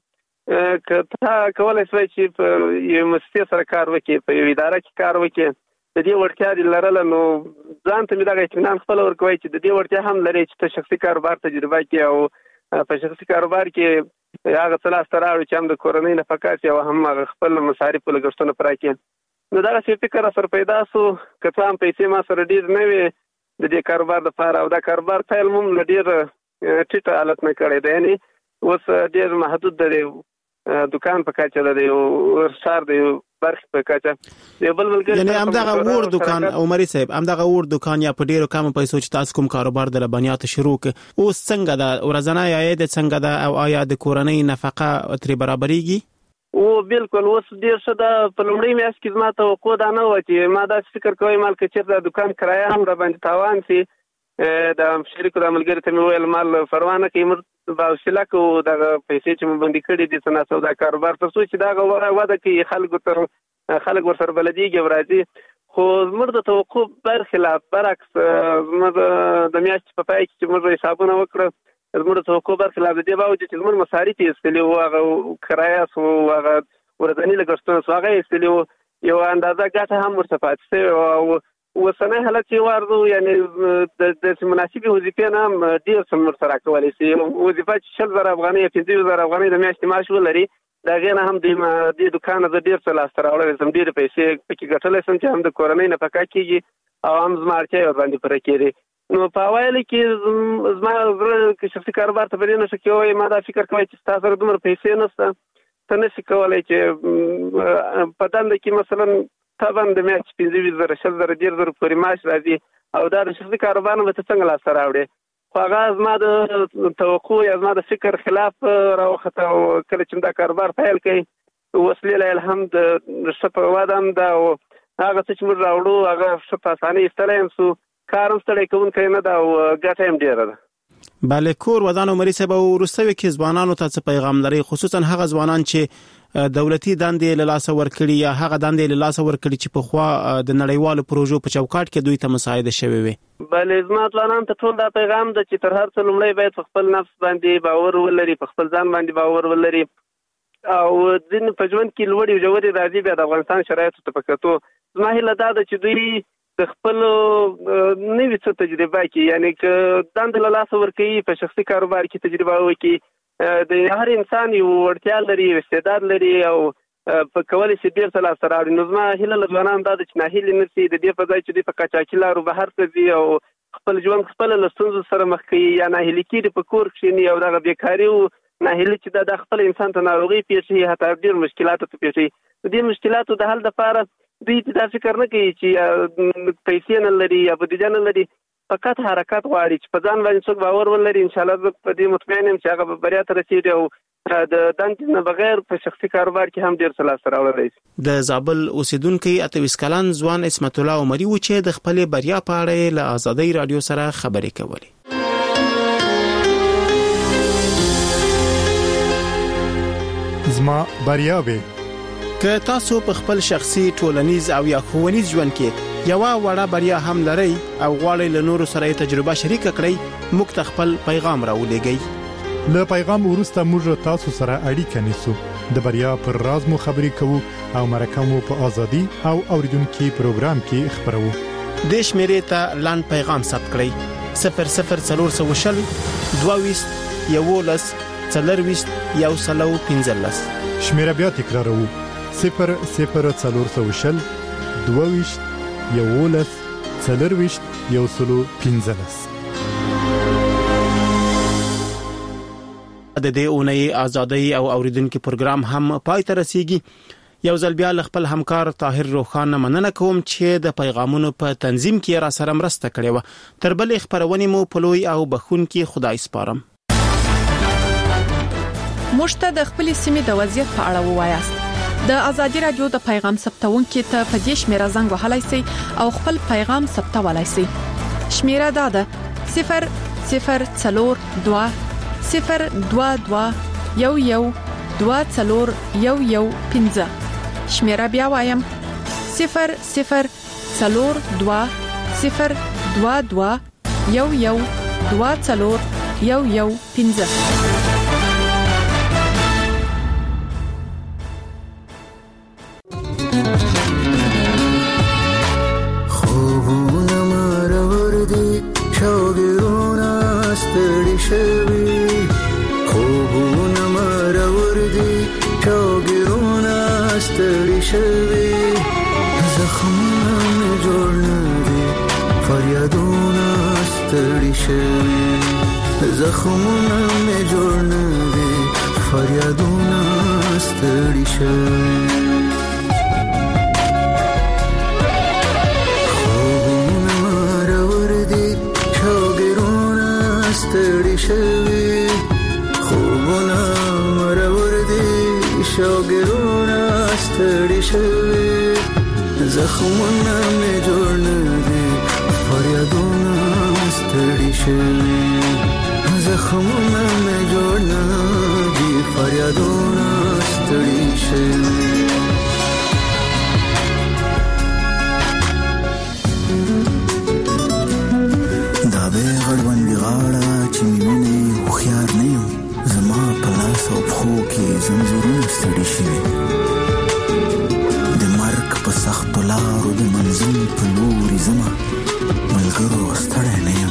چې که تا کولی شوی چې په یو مؤسسې سره کار وکړې، په یو اداره کې کار وکړې، د دې وړتیا دې لرله، نو ځان ته مې دغه اطمینان خپله ورکوی چې د دې وړتیا هم لرې چې ته شخصي کاروبار تجربه کړې او په شخصي کاروبار کې هغه څه لاسته راوړي چې هم د کورنۍ نفقه شي او هم هغه خپل مصارفو لګښتونه پوره کړي. نو دغسې فکر سره پیدا شو، که څه هم پیسې ما سره ډېر نه وې د دې کاروبار لپاره او دا کاروبار پیل مو له ډېر ټیټ حالت نه کړی دی، یعنې اوس ډېر محدود دی. دکان په کاچه ده یو ورسار دی برخ په کاچه دی بل بل یعنی همدغه ور دکان عمري صاحب همدغه ور دکان یا په ډیرو کم پیسو چې تاسو کوم کاروبار د لبنیات شروع ک اوس څنګه ده ورځنی عاید څنګه ده او آیا د کورنۍ نفقه تر برابرېږي او بالکل اوس ډیر څه ده په لومړی میاشت کې زما توقع دا نه و چې ما دا فکر کوم مال کې چې د دکان کرایه هم را باندې تاوان سي د شریکو د عملګری ته مې ویل مال پروانه کې مر باوسله کو د پیسې چې مې باندې کړې دي څنګه سودا کاروبار تر څو چې دا وعده کې خلکو تر خلک ورسره بلدیږي ورځي خو زموږ د توقع برخلاف برعکس زموږ د میاشت په پای کې چې موږ حسابونه وکړو زموږ د توقع برخلاف دي باوجود چې زموږ مصارف یې استلي او هغه کرایه سو هغه ورځنی لګښتونه سو هغه استلي یو اندازه ګټه هم ورڅپات سي او وسنه حالت چې ورغو یعنی د مناسبه وظیفې نه ډیر سم سره کولای شي وظیفه چې شل زره افغانۍ پنځه زره افغانۍ د میاشتې معاش ولري دا غنه هم د دې دکان د ډیر څه لاس راوړل سم ډیر پیسې پکې ګټلې سم چې هم د کورنۍ نه پکا کیږي او هم زمارچې باندې پر کېږي نو په وایل کې زما زړه شخصي کاروبار ته بلنه شکوي ما دا فکر کوي چې تاسو دومره پیسې نشته ته نشي کولای چې په دند کې مثلا طبعا د میاشت پنځه زره شل زره ډیر زره پورې معاش راځي او دا د شخصي کاروبار نه څه څنګه لاس راوړي خو هغه زما د توقع یا زما د فکر خلاف راوخته او کله چې دا کاروبار پیل کړي وسلیله الحمد شپه وادم دا او هغه څه چې موږ راوړو هغه شپه اسانه استلم سو کارم ستړي کوم کینه دا او ګټه هم ډیره ده بله کور ودان عمري صاحب ورستوي کې ځوانانو ته څه پیغام لري خصوصا هغه ځوانان چې دولتي دندې له لاس ورکړي یا هغه دندې له لاس ورکړي چې په خوا د نړیوالو پروژو په چوکاټ کې دوی ته مساعده شوي وي بله زما ځوانان ته ټول دا پیغام ده چې تر هر څه لومړی باید خپل نفس باندې باور ولري په خپل ځان باندې باور ولري او ځین په ژوند کې لوړې ژورې راځي بیا د افغانستان شرایطو ته پکتو زما هیله دا ده چې دوی د خپل نوې څه تجربه کې یعنی ک دند له لاس ورکړي په شخصي کاروبار کې تجربه وکړي د هر انسان یو ورتیا لري استعداد لري او په کولای شي ډیر څه لاس راوړي نو زما هیله له ځوانانو دا چې نه هیله نشي د دې په ځای چې د پکاچاکي لارو بهر ته او خپل ژوند خپل له ستونزو سره مخ کوي یا نه هیله کې په کور کې او دغه بیکاری او نه هیله چې د خپل انسان ته ناروغي پیښي حتی ډیر مشکلات ته پیښي د دې مشکلاتو د حل لپاره دوی دا فکر نه کوي چې پیسې نه لري یا بودیجه نه لري فقط حرکت غواړي چې په ځان باندې څوک باور ولري ان شاء الله په دې مطمئن یم چې هغه بریا ته رسیږي او د دندې نه بغیر په شخصي کاروبار کې هم ډیر څه لاس راوړلی شي د زابل اوسیدونکو اتویس کلن ځوان اسمت الله عمري و چې د خپل بریا په اړه له آزادۍ رادیو سره خبرې کولې زما بریاوي که تاسو په خپل شخصي ټولنیز او یا ښوونیز ژوند کې یو وړه بریا هم لرئ او غواړئ له نورو سره تجربه شریک کړئ موږ ته خپل پیغام راولېږئ له پیغام وروسته موږ تاسو سره اړیکه نیسو د بریا پر راز مو خبرې کوو او مرکه مو په ازادي او اوریدونکو پروګرام کې خبرو د شمیرې ته لاند پیغام ثبت کړئ صفر صفر څلور سوه شل دوه ویشت یولس څلرویشت یو سلو پنځلس شمیره بیا تکراروو صفر صفر څلور سوه شل دوه ویشت یولس څلرویشت یو سلو پنځلس د دې اونۍ ازادۍ او اوریدونکو پروګرام هم پای ته رسیږي یو ځل بیا خپل همکار طاهر روخان مننه کوم چې د پیغامونو په تنظیم کې را سره مرسته کړې و تر بل خبرونه مو پلوي او بخون کې خدای سپارم مشته د خپل سیمې د وضعیت په اړه ووایاست د ازادي رادیو د پیغام ثبتونکو ته په دې شمیره زنګ وهلای شئ او خپل پیغام ثبتولای شئ شمیره دا ده صفر صفر څلور دوه صفر دوه دوه یو یو دوه څلور یو یو پنځه شمیره بیا وایم صفر صفر څلور دوه صفر دوه دوه یو یو دوه څلور یو یو پنځه زخمونه مې جوړ نه دي فریادونه ستړي شوي خوبونه راور دي شوګرونه ستړي شوي خوبونه راور دي شوګرونه ستړي شوي زخمونه مې جوړ نه دي فریادونه ستړي شوي زخمونه مې جوړ نه دي فریادونه ستړي شوي دا به غړوندې غاړه چې مې ویني هوښیار نه یم زما په لاس او پښو کې زنځیرونه ستړي شوي د مرګ په سختو لارو د منزل په لوري ځمه ملګرو ستړی نه یم